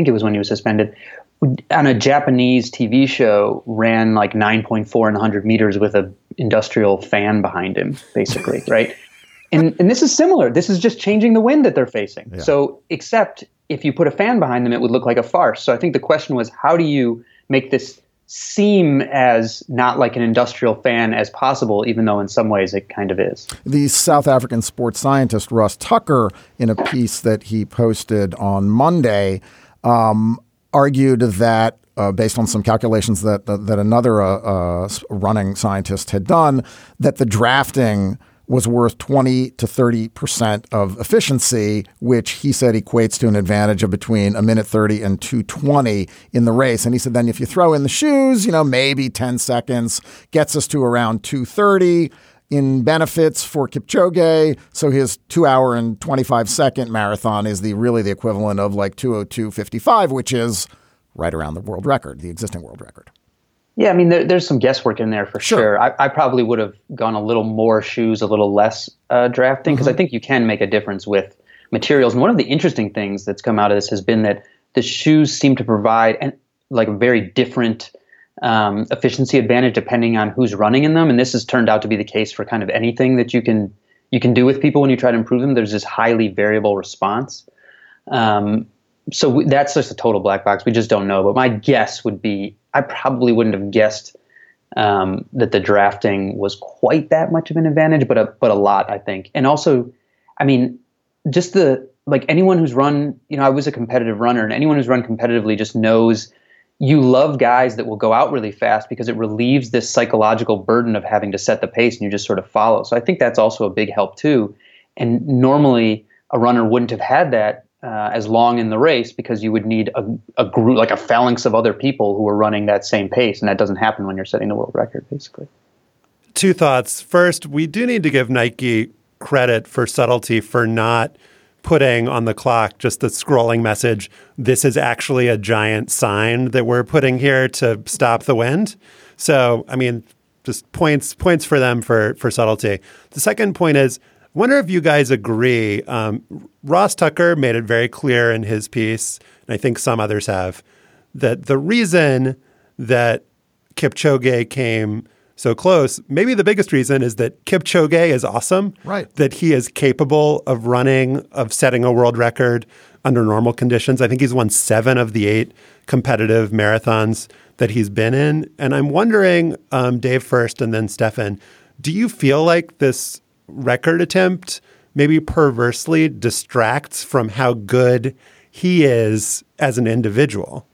on a Japanese TV show, ran like 9.4 in 100 meters with an industrial fan behind him, basically, right? And this is similar. This is just changing the wind that they're facing. Yeah. So except if you put a fan behind them, it would look like a farce. So I think the question was, how do you make this seem as not like an industrial fan as possible, even though in some ways it kind of is? The South African sports scientist Ross Tucker, in a piece that he posted on Monday, argued that based on some calculations that another running scientist had done, that the drafting was worth 20 to 30% of efficiency, which he said equates to an advantage of between a minute 30 and 2:20 in the race. And he said, then if you throw in the shoes, maybe 10 seconds gets us to around 2:30 in benefits for Kipchoge. So his 2 hour and 25 second marathon is really the equivalent of like 2:02:55, which is right around the world record, the existing world record. Yeah, I mean, there's some guesswork in there for sure. I probably would have gone a little more shoes, a little less drafting, because I think you can make a difference with materials. And one of the interesting things that's come out of this has been that the shoes seem to provide a very different efficiency advantage depending on who's running in them. And this has turned out to be the case for kind of anything that you can do with people when you try to improve them. There's this highly variable response. So that's just a total black box. We just don't know. But my guess would be, I probably wouldn't have guessed that the drafting was quite that much of an advantage, but a lot, I think. And also, I mean, just anyone who's run, I was a competitive runner, and anyone who's run competitively just knows you love guys that will go out really fast because it relieves this psychological burden of having to set the pace and you just sort of follow. So I think that's also a big help too. And normally a runner wouldn't have had that as long in the race because you would need a group, like a phalanx of other people who are running that same pace. And that doesn't happen when you're setting the world record, basically. 2 thoughts. First, we do need to give Nike credit for subtlety for not putting on the clock just the scrolling message, this is actually a giant sign that we're putting here to stop the wind. So, I mean, just points for them for subtlety. The second point is, I wonder if you guys agree. Ross Tucker made it very clear in his piece, and I think some others have, that the reason that Kipchoge came so close, maybe the biggest reason is that Kipchoge is awesome. Right. That he is capable of setting a world record under normal conditions. I think he's won 7 of the 8 competitive marathons that he's been in. And I'm wondering, Dave first and then Stefan, do you feel like this record attempt maybe perversely distracts from how good he is as an individual?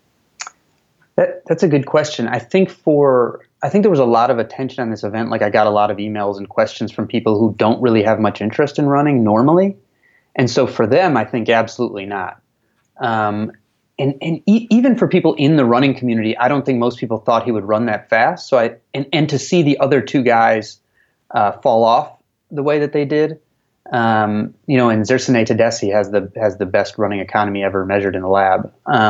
That's a good question. I think there was a lot of attention on this event. Like, I got a lot of emails and questions from people who don't really have much interest in running normally. And so for them, I think absolutely not. Even for people in the running community, I don't think most people thought he would run that fast. So and to see the other 2 guys fall off the way that they did. And Zersine Tedeschi has the best running economy ever measured in a lab.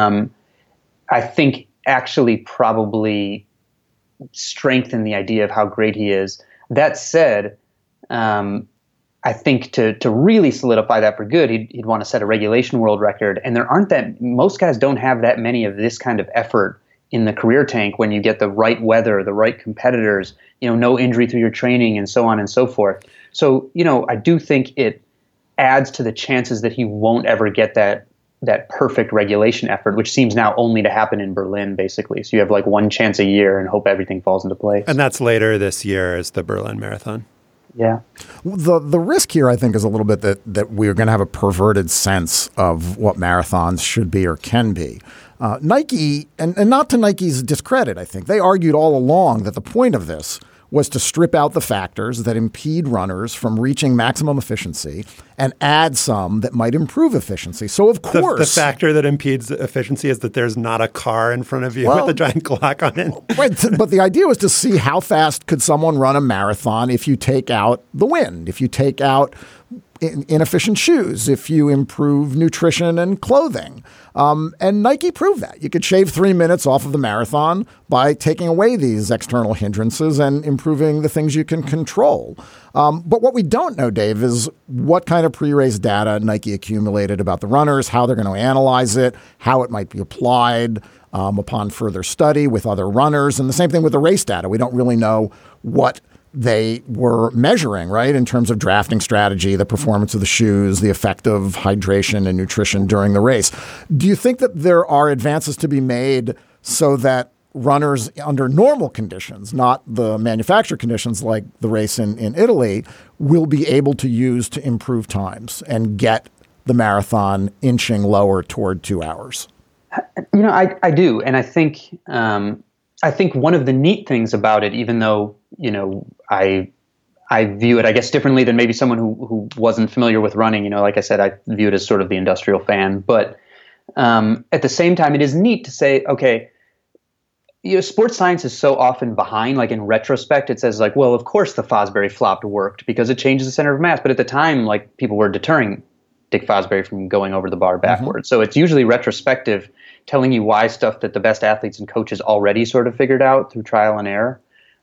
I think actually probably strengthen the idea of how great he is. That said, I think to really solidify that for good, he'd want to set a regulation world record. And most guys don't have that many of this kind of effort in the career tank when you get the right weather, the right competitors, no injury through your training and so on and so forth. So, I do think it adds to the chances that he won't ever get that perfect regulation effort, which seems now only to happen in Berlin, basically. So you have like one chance a year and hope everything falls into place. And that's later this year is the Berlin Marathon. Yeah. The risk here, I think, is a little bit that we're going to have a perverted sense of what marathons should be or can be. Nike, and not to Nike's discredit, I think, they argued all along that the point of this was to strip out the factors that impede runners from reaching maximum efficiency and add some that might improve efficiency. So, of course, the factor that impedes efficiency is that there's not a car in front of you with a giant clock on it. Right, but the idea was to see how fast could someone run a marathon if you take out the wind, if you take out inefficient shoes, if you improve nutrition and clothing. And Nike proved that. You could shave 3 minutes off of the marathon by taking away these external hindrances and improving the things you can control. But what we don't know, Dave, is what kind of pre-race data Nike accumulated about the runners, how they're going to analyze it, how it might be applied upon further study with other runners. And the same thing with the race data. We don't really know what they were measuring, right, in terms of drafting strategy, the performance of the shoes, the effect of hydration and nutrition during the race. Do you think that there are advances to be made so that runners under normal conditions, not the manufacturer conditions like the race in Italy, will be able to use to improve times and get the marathon inching lower toward 2 hours? I do. And I think one of the neat things about it, even though, I view it, I guess, differently than maybe someone who wasn't familiar with running. Like I said, I view it as sort of the industrial fan. But at the same time, it is neat to say, okay, sports science is so often behind. Like in retrospect, it says like, well, of course the Fosbury flop worked because it changes the center of mass. But at the time, like people were deterring Dick Fosbury from going over the bar backwards. So it's usually retrospective, telling you why stuff that the best athletes and coaches already sort of figured out through trial and error.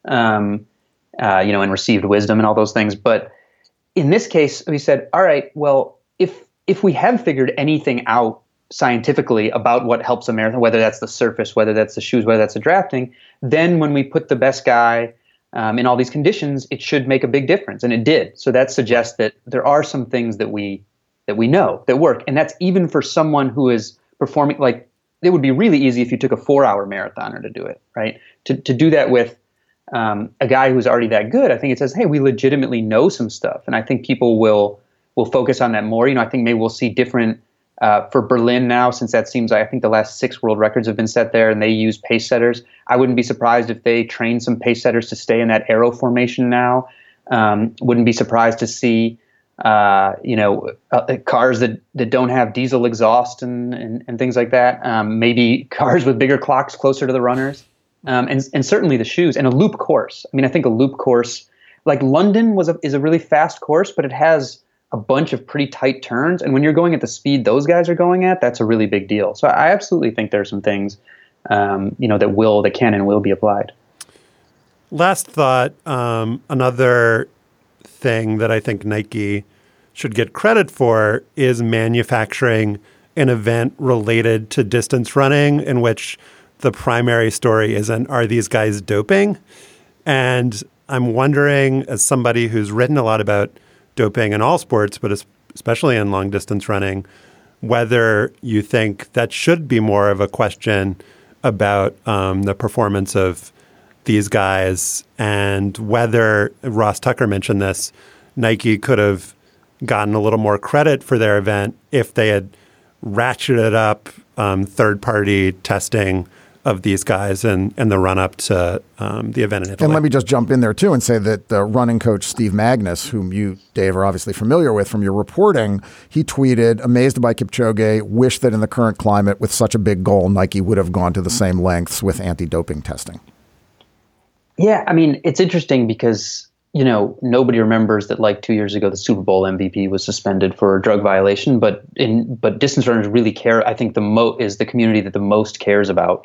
And received wisdom and all those things. But in this case, we said, all right, well, if we have figured anything out scientifically about what helps a marathon, whether that's the surface, whether that's the shoes, whether that's the drafting, then when we put the best guy in all these conditions, it should make a big difference. And it did. So that suggests that there are some things that we know that work. And that's even for someone who is performing, like it would be really easy if you took a 4-hour marathoner to do it, right? To do that with a guy who's already that good, I think it says, hey, we legitimately know some stuff. And I think people will focus on that more. I think maybe we'll see different for Berlin now, since that seems like I think the last 6 world records have been set there and they use pace setters. I wouldn't be surprised if they train some pace setters to stay in that arrow formation now. Wouldn't be surprised to see, cars that don't have diesel exhaust and things like that. Maybe cars with bigger clocks closer to the runners. And certainly the shoes and a loop course. I mean, I think a loop course like London is a really fast course, but it has a bunch of pretty tight turns. And when you're going at the speed those guys are going at, that's a really big deal. So I absolutely think there are some things, that can and will be applied. Last thought, another thing that I think Nike should get credit for is manufacturing an event related to distance running in which the primary story isn't, are these guys doping? And I'm wondering, as somebody who's written a lot about doping in all sports, but especially in long distance running, whether you think that should be more of a question about the performance of these guys, and whether, Ross Tucker mentioned this, Nike could have gotten a little more credit for their event if they had ratcheted up third-party testing of these guys and the run-up to the event in Italy. And let me just jump in there, too, and say that running coach Steve Magnus, whom you, Dave, are obviously familiar with from your reporting, he tweeted, amazed by Kipchoge, wish that in the current climate with such a big goal, Nike would have gone to the same lengths with anti-doping testing. Yeah, I mean, it's interesting because nobody remembers that like 2 years ago, the Super Bowl MVP was suspended for a drug violation. But distance runners really care. I think is the community that the most cares about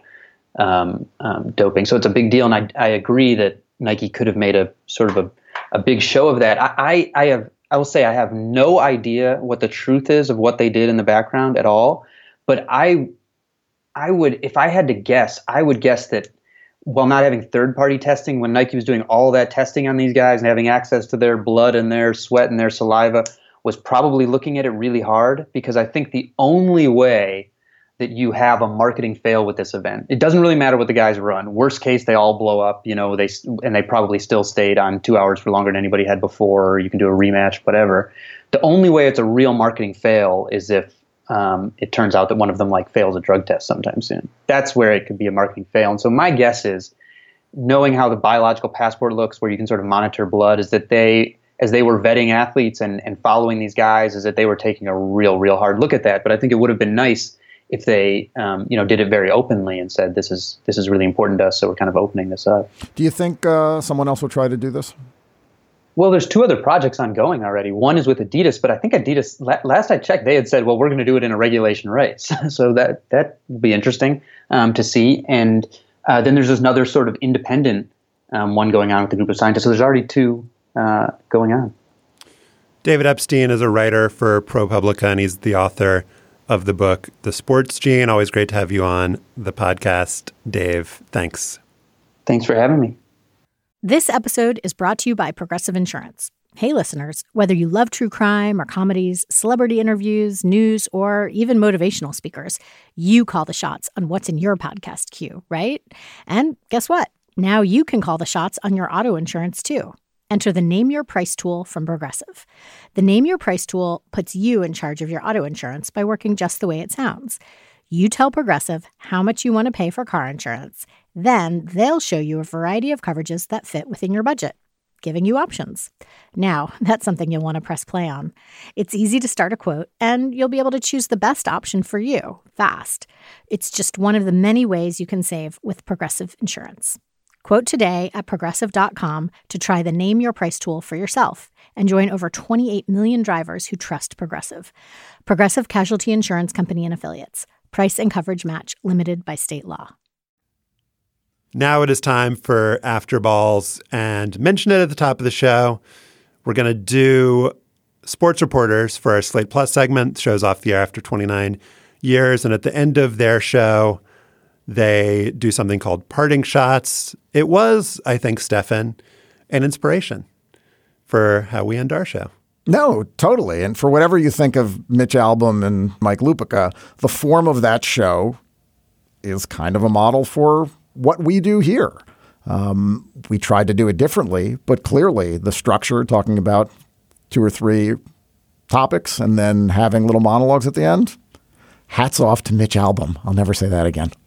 doping. So it's a big deal. And I agree that Nike could have made a sort of a big show of that. I will say I have no idea what the truth is of what they did in the background at all. But I would, if I had to guess, I would guess that while not having third-party testing, when Nike was doing all that testing on these guys and having access to their blood and their sweat and their saliva, was probably looking at it really hard, because I think the only way that you have a marketing fail with this event, it doesn't really matter what the guys run. Worst case, they all blow up, they probably still stayed on 2 hours for longer than anybody had before, or you can do a rematch, whatever. The only way it's a real marketing fail is if it turns out that one of them fails a drug test sometime soon. That's where it could be a marketing fail. And so my guess is, knowing how the biological passport looks, where you can sort of monitor blood, is that as they were vetting athletes and following these guys, is that they were taking a real hard look at that. But I think it would have been nice if they did it very openly and said, this is really important to us, so we're kind of opening this up. Do you think someone else will try to do this? Well, there's 2 other projects ongoing already. One is with Adidas, but I think Adidas, last I checked, they had said, well, we're going to do it in a regulation race. So that will be interesting to see. And then there's another sort of independent one going on with a group of scientists. So there's already 2 going on. David Epstein is a writer for ProPublica, and he's the author of the book, The Sports Gene. Always great to have you on the podcast, Dave. Thanks. Thanks for having me. This episode is brought to you by Progressive Insurance. Hey, listeners, whether you love true crime or comedies, celebrity interviews, news, or even motivational speakers, you call the shots on what's in your podcast queue, right? And guess what? Now you can call the shots on your auto insurance, too. Enter the Name Your Price tool from Progressive. The Name Your Price tool puts you in charge of your auto insurance by working just the way it sounds. You tell Progressive how much you want to pay for car insurance. Then they'll show you a variety of coverages that fit within your budget, giving you options. Now, that's something you'll want to press play on. It's easy to start a quote, and you'll be able to choose the best option for you fast. It's just one of the many ways you can save with Progressive Insurance. Quote today at Progressive.com to try the Name Your Price tool for yourself and join over 28 million drivers who trust Progressive. Progressive Casualty Insurance Company and Affiliates. Price and coverage match limited by state law. Now it is time for After Balls, and mention it at the top of the show. We're going to do sports reporters for our Slate Plus segment. Shows off the air after 29 years. And at the end of their show, they do something called Parting Shots. It was, I think, Stefan, an inspiration for how we end our show. No, totally. And for whatever you think of Mitch Albom and Mike Lupica, the form of that show is kind of a model for what we do here. We tried to do it differently, but clearly the structure, talking about 2 or 3 topics and then having little monologues at the end, hats off to Mitch Albom. I'll never say that again.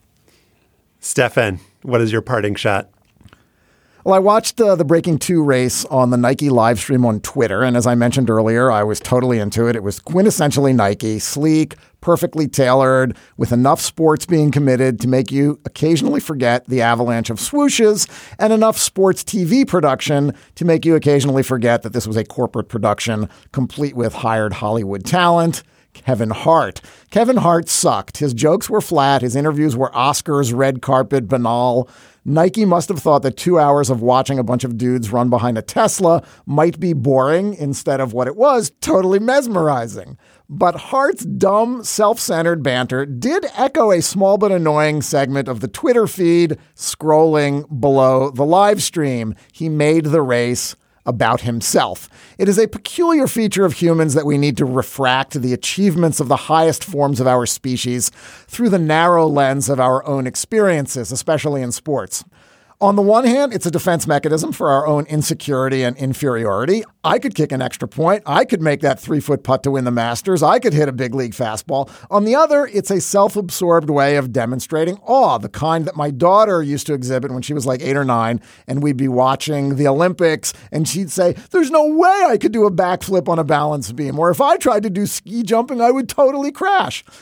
Stefan, what is your parting shot? Well, I watched the Breaking 2 race on the Nike live stream on Twitter. And as I mentioned earlier, I was totally into it. It was quintessentially Nike, sleek, perfectly tailored, with enough sports being committed to make you occasionally forget the avalanche of swooshes and enough sports TV production to make you occasionally forget that this was a corporate production complete with hired Hollywood talent. Kevin Hart. Kevin Hart sucked. His jokes were flat. His interviews were Oscars, red carpet, banal. Nike must have thought that 2 hours of watching a bunch of dudes run behind a Tesla might be boring instead of what it was, totally mesmerizing. But Hart's dumb, self-centered banter did echo a small but annoying segment of the Twitter feed scrolling below the live stream. He made the race about himself. It is a peculiar feature of humans that we need to refract the achievements of the highest forms of our species through the narrow lens of our own experiences, especially in sports. On the one hand, it's a defense mechanism for our own insecurity and inferiority. I could kick an extra point. I could make that 3-foot putt to win the Masters. I could hit a big league fastball. On the other, it's a self-absorbed way of demonstrating awe, the kind that my daughter used to exhibit when she was like 8 or 9, and we'd be watching the Olympics, and she'd say, "There's no way I could do a backflip on a balance beam," or "If I tried to do ski jumping, I would totally crash."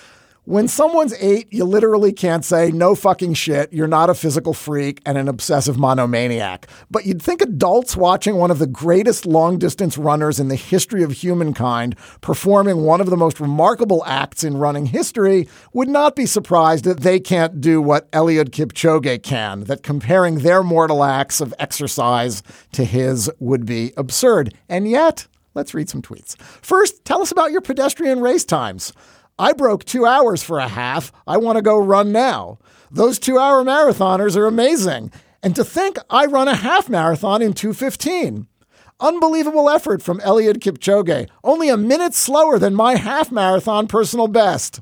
When someone's 8, you literally can't say, no fucking shit, you're not a physical freak and an obsessive monomaniac. But you'd think adults watching one of the greatest long-distance runners in the history of humankind performing one of the most remarkable acts in running history would not be surprised that they can't do what Eliud Kipchoge can, that comparing their mortal acts of exercise to his would be absurd. And yet, let's read some tweets. First, tell us about your pedestrian race times. I broke 2 hours for a half. I want to go run now. Those 2-hour marathoners are amazing. And to think I run a half marathon in 2:15. Unbelievable effort from Eliud Kipchoge. Only a minute slower than my half marathon personal best.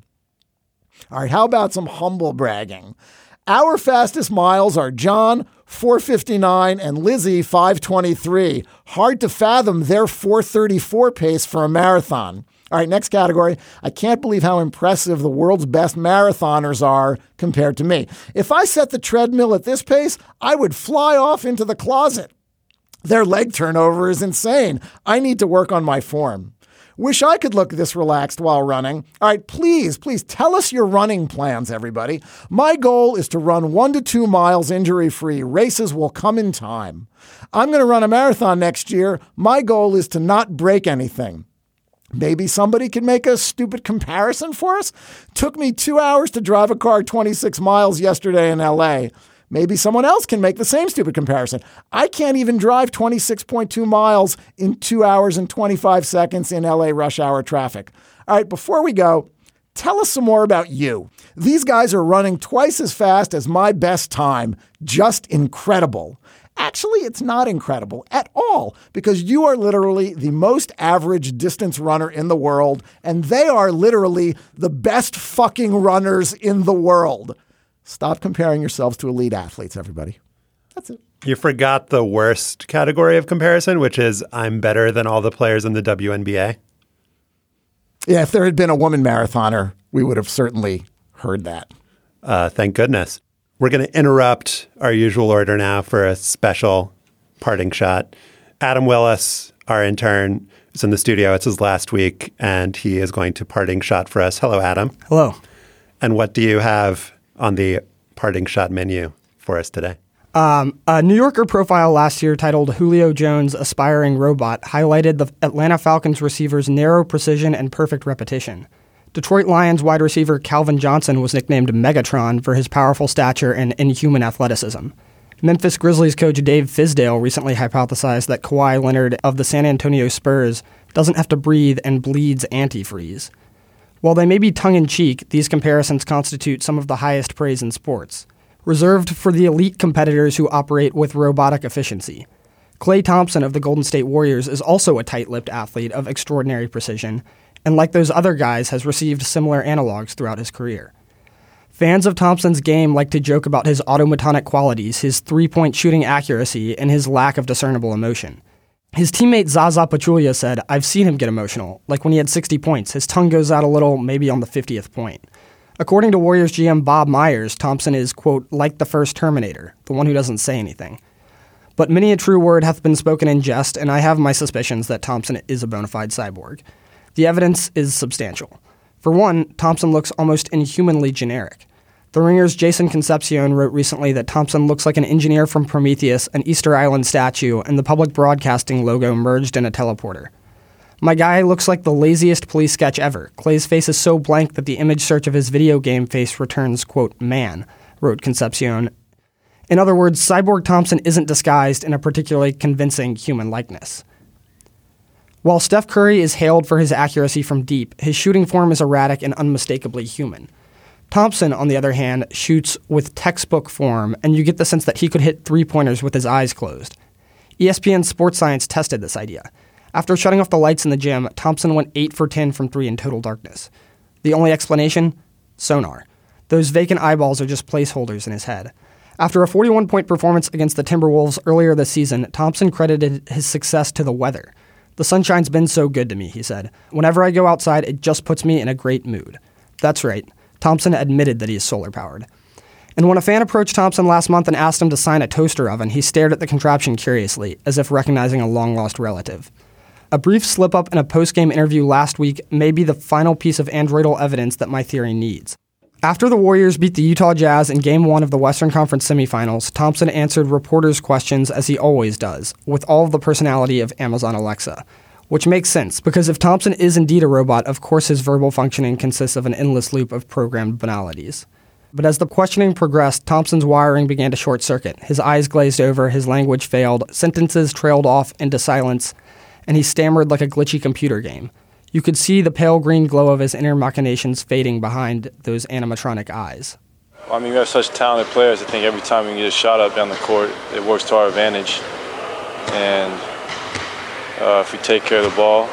All right, how about some humble bragging? Our fastest miles are John, 4:59, and Lizzie, 5:23. Hard to fathom their 4:34 pace for a marathon. All right, next category. I can't believe how impressive the world's best marathoners are compared to me. If I set the treadmill at this pace, I would fly off into the closet. Their leg turnover is insane. I need to work on my form. Wish I could look this relaxed while running. All right, please tell us your running plans, everybody. My goal is to run 1 to 2 miles injury-free. Races will come in time. I'm going to run a marathon next year. My goal is to not break anything. Maybe somebody can make a stupid comparison for us. Took me 2 hours to drive a car 26 miles yesterday in LA. Maybe someone else can make the same stupid comparison. I can't even drive 26.2 miles in 2 hours and 25 seconds in LA rush hour traffic. All right, before we go, tell us some more about you. These guys are running twice as fast as my best time. Just incredible. Actually, it's not incredible at all because you are literally the most average distance runner in the world, and they are literally the best fucking runners in the world. Stop comparing yourselves to elite athletes, everybody. That's it. You forgot the worst category of comparison, which is I'm better than all the players in the WNBA. Yeah, if there had been a woman marathoner, we would have certainly heard that. Thank goodness. We're going to interrupt our usual order now for a special parting shot. Adam Willis, our intern, is in the studio. It's his last week, and he is going to parting shot for us. Hello, Adam. Hello. And what do you have on the parting shot menu for us today? A New Yorker profile last year titled Julio Jones, Aspiring Robot highlighted the Atlanta Falcons receiver's narrow precision and perfect repetition. Detroit Lions wide receiver Calvin Johnson was nicknamed Megatron for his powerful stature and inhuman athleticism. Memphis Grizzlies coach Dave Fizdale recently hypothesized that Kawhi Leonard of the San Antonio Spurs doesn't have to breathe and bleeds antifreeze. While they may be tongue-in-cheek, these comparisons constitute some of the highest praise in sports, reserved for the elite competitors who operate with robotic efficiency. Klay Thompson of the Golden State Warriors is also a tight-lipped athlete of extraordinary precision, and like those other guys, has received similar analogs throughout his career. Fans of Thompson's game like to joke about his automatonic qualities, his three-point shooting accuracy, and his lack of discernible emotion. His teammate Zaza Pachulia said, "I've seen him get emotional. Like when he had 60 points, his tongue goes out a little, maybe on the 50th point." According to Warriors GM Bob Myers, Thompson is, quote, like the first Terminator, the one who doesn't say anything. But many a true word hath been spoken in jest, and I have my suspicions that Thompson is a bona fide cyborg. The evidence is substantial. For one, Thompson looks almost inhumanly generic. The Ringer's Jason Concepcion wrote recently that Thompson looks like an engineer from Prometheus, an Easter Island statue, and the public broadcasting logo merged in a teleporter. My guy looks like the laziest police sketch ever. Clay's face is so blank that the image search of his video game face returns, quote, man, wrote Concepcion. In other words, Cyborg Thompson isn't disguised in a particularly convincing human likeness. While Steph Curry is hailed for his accuracy from deep, his shooting form is erratic and unmistakably human. Thompson, on the other hand, shoots with textbook form, and you get the sense that he could hit three-pointers with his eyes closed. ESPN Sports Science tested this idea. After shutting off the lights in the gym, Thompson went 8 for 10 from 3 in total darkness. The only explanation? Sonar. Those vacant eyeballs are just placeholders in his head. After a 41-point performance against the Timberwolves earlier this season, Thompson credited his success to the weather. "The sunshine's been so good to me," he said. "Whenever I go outside, it just puts me in a great mood." That's right. Thompson admitted that he is solar-powered. And when a fan approached Thompson last month and asked him to sign a toaster oven, he stared at the contraption curiously, as if recognizing a long-lost relative. a brief slip-up in a post-game interview last week may be the final piece of androidal evidence that my theory needs. After the Warriors beat the Utah Jazz in Game 1 of the Western Conference semifinals, Thompson answered reporters' questions as he always does, with all of the personality of Amazon Alexa. Which makes sense, because if Thompson is indeed a robot, of course his verbal functioning consists of an endless loop of programmed banalities. But as the questioning progressed, Thompson's wiring began to short-circuit. His eyes glazed over, his language failed, sentences trailed off into silence, and he stammered like a glitchy computer game. You could see the pale green glow of his inner machinations fading behind those animatronic eyes. Well, I mean, we have such talented players. I think every time we can get a shot up down the court, it works to our advantage. And if we take care of the ball,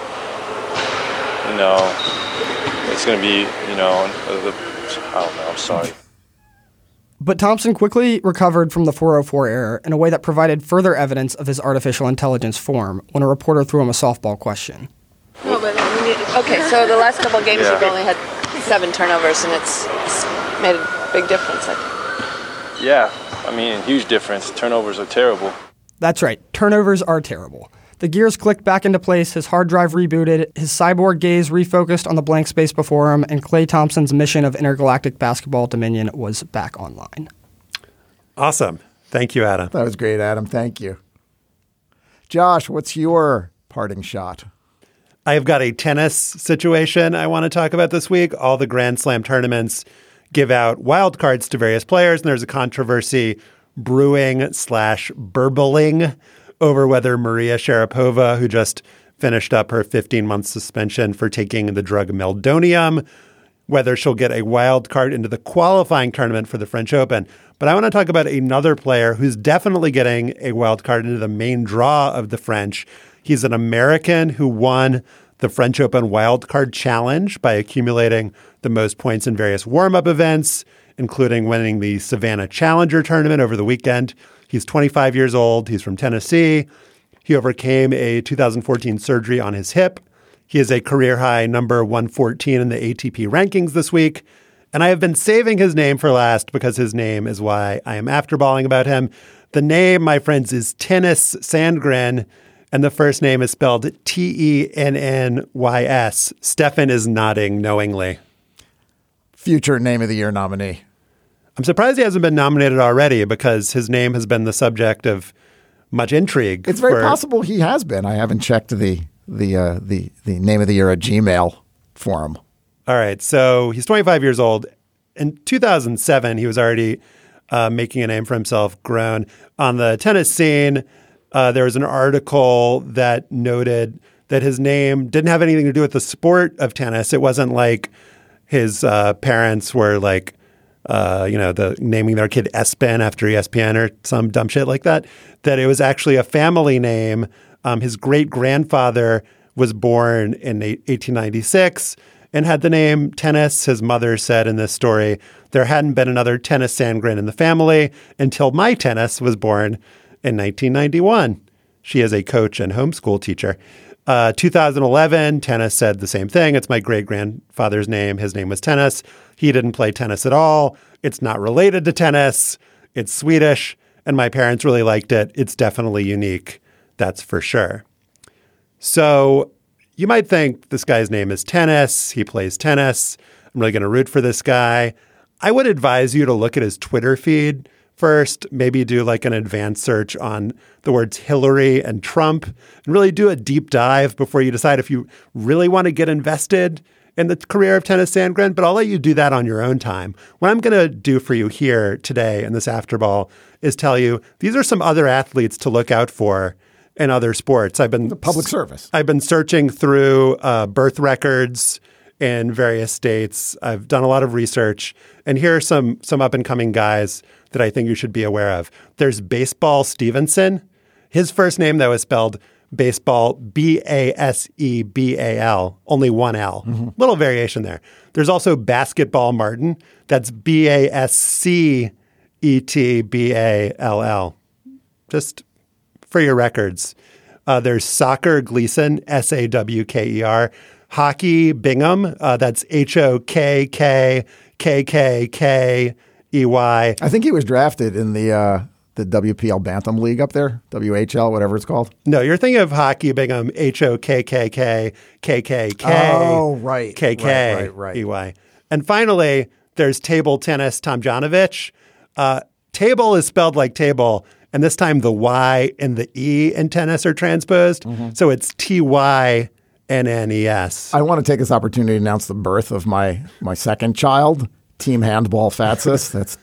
it's going to be, I don't know, I'm sorry. But Thompson quickly recovered from the 404 error in a way that provided further evidence of his artificial intelligence form when a reporter threw him a softball question. No, but okay, so the last couple of games you've only had 7 turnovers, and it's made a big difference. Yeah, I mean, huge difference. Turnovers are terrible. That's right, turnovers are terrible. The gears clicked back into place, his hard drive rebooted, his cyborg gaze refocused on the blank space before him, and Klay Thompson's mission of intergalactic basketball dominion was back online. Awesome. Thank you, Adam. That was great, Adam. Thank you. Josh, what's your parting shot? I've got a tennis situation I want to talk about this week. All the Grand Slam tournaments give out wild cards to various players, and there's a controversy brewing/burbling over whether Maria Sharapova, who just finished up her 15-month suspension for taking the drug meldonium, whether she'll get a wild card into the qualifying tournament for the French Open. But I want to talk about another player who's definitely getting a wild card into the main draw of the French. He's an American who won the French Open Wild Card Challenge by accumulating the most points in various warm-up events, including winning the Savannah Challenger tournament over the weekend. He's 25 years old. He's from Tennessee. He overcame a 2014 surgery on his hip. He is a career-high number 114 in the ATP rankings this week. And I have been saving his name for last because his name is why I am afterballing about him. The name, my friends, is Tennys Sandgren, and the first name is spelled Tennys. Stefan is nodding knowingly. Future Name of the Year nominee. I'm surprised he hasn't been nominated already because his name has been the subject of much intrigue. It's very possible he has been. I haven't checked the Name of the Year at Gmail for him. All right. So he's 25 years old. In 2007, he was already making a name for himself, grown. On the tennis scene, there was an article that noted that his name didn't have anything to do with the sport of tennis. It wasn't like his parents were like, naming their kid Espen after ESPN or some dumb shit like that, that it was actually a family name. His great-grandfather was born in 1896 and had the name Tennys. His mother said in this story, there hadn't been another Tennys Sandgren in the family until my Tennys was born in 1991. She is a coach and homeschool teacher. 2011, Tennys said the same thing. It's my great-grandfather's name. His name was Tennys. He didn't play tennis at all. It's not related to tennis. It's Swedish, and my parents really liked it. It's definitely unique. That's for sure. So you might think this guy's name is Tennys. He plays tennis. I'm really going to root for this guy. I would advise you to look at his Twitter feed first, maybe do like an advanced search on the words Hillary and Trump, and really do a deep dive before you decide if you really want to get invested in the career of Tennys Sandgren. But I'll let you do that on your own time. What I'm going to do for you here today in this Afterball is tell you these are some other athletes to look out for in other sports. The public service. I've been searching through birth records in various states. I've done a lot of research, and here are some up-and-coming guys that I think you should be aware of. There's Baseball Stevenson. His first name, though, is spelled baseball, Basebal, only one L. Mm-hmm. Little variation there. There's also Basketball Martin. That's Basketball. Just for your records. There's Soccer Gleason, Sawker. Hockey Bingham. That's Hokkkkey. I think he was drafted in the The WPL Bantam League up there? WHL, whatever it's called? No, you're thinking of hockey, Bingham, HOKKK, KKK. Oh, right. KK, Right. EY. And finally, there's table tennis Tomjanovich. Table is spelled like table, and this time the Y and the E in tennis are transposed. So it's TYNNES. I want to take this opportunity to announce the birth of my second child, Team Handball Fatsis. That's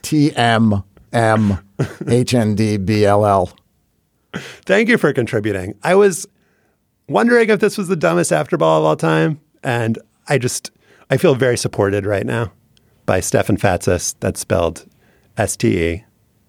TMMHNDBLL. Thank you for contributing. I was wondering if this was the dumbest after ball of all time, and I feel very supported right now by Stefan Fatsis. That's spelled STEPHEN.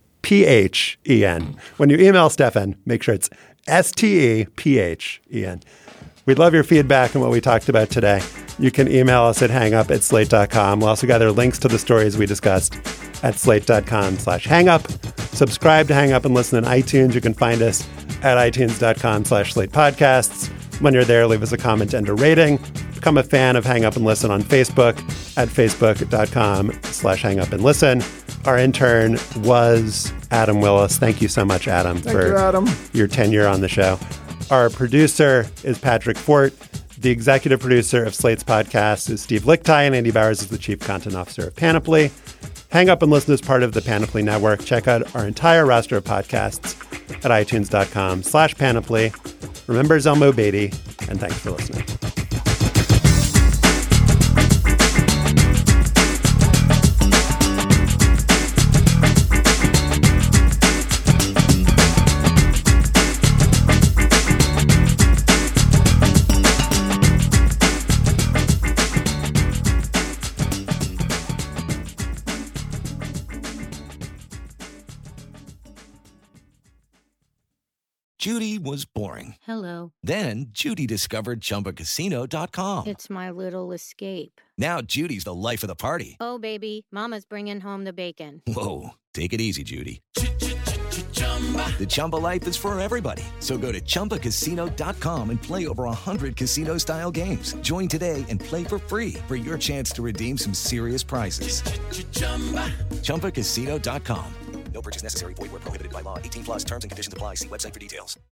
When you email Stefan, make sure it's STEPHEN. We'd love your feedback on what we talked about today. You can email us at hangup@slate.com. We'll also gather links to the stories we discussed at slate.com/hangup. Subscribe to Hang Up and Listen on iTunes. You can find us at itunes.com/slate podcasts. When you're there, leave us a comment and a rating. Become a fan of Hang Up and Listen on Facebook at facebook.com/hang up and listen. Our intern was Adam Willis. Thank you so much, Adam, for your tenure on the show. Our producer is Patrick Fort. The executive producer of Slate's podcast is Steve Lickteig, and Andy Bowers is the chief content officer of Panoply. Hang Up and Listen is part of the Panoply Network. Check out our entire roster of podcasts at itunes.com/panoply. Remember Zelmo Beatty, and thanks for listening. Judy was boring. Hello. Then Judy discovered ChumbaCasino.com. It's my little escape. Now Judy's the life of the party. Oh, baby, mama's bringing home the bacon. Whoa, take it easy, Judy. The Chumba life is for everybody. So go to ChumbaCasino.com and play over 100 casino-style games. Join today and play for free for your chance to redeem some serious prizes. ChumbaCasino.com. No purchase necessary. Void where prohibited by law. 18+ terms and conditions apply. See website for details.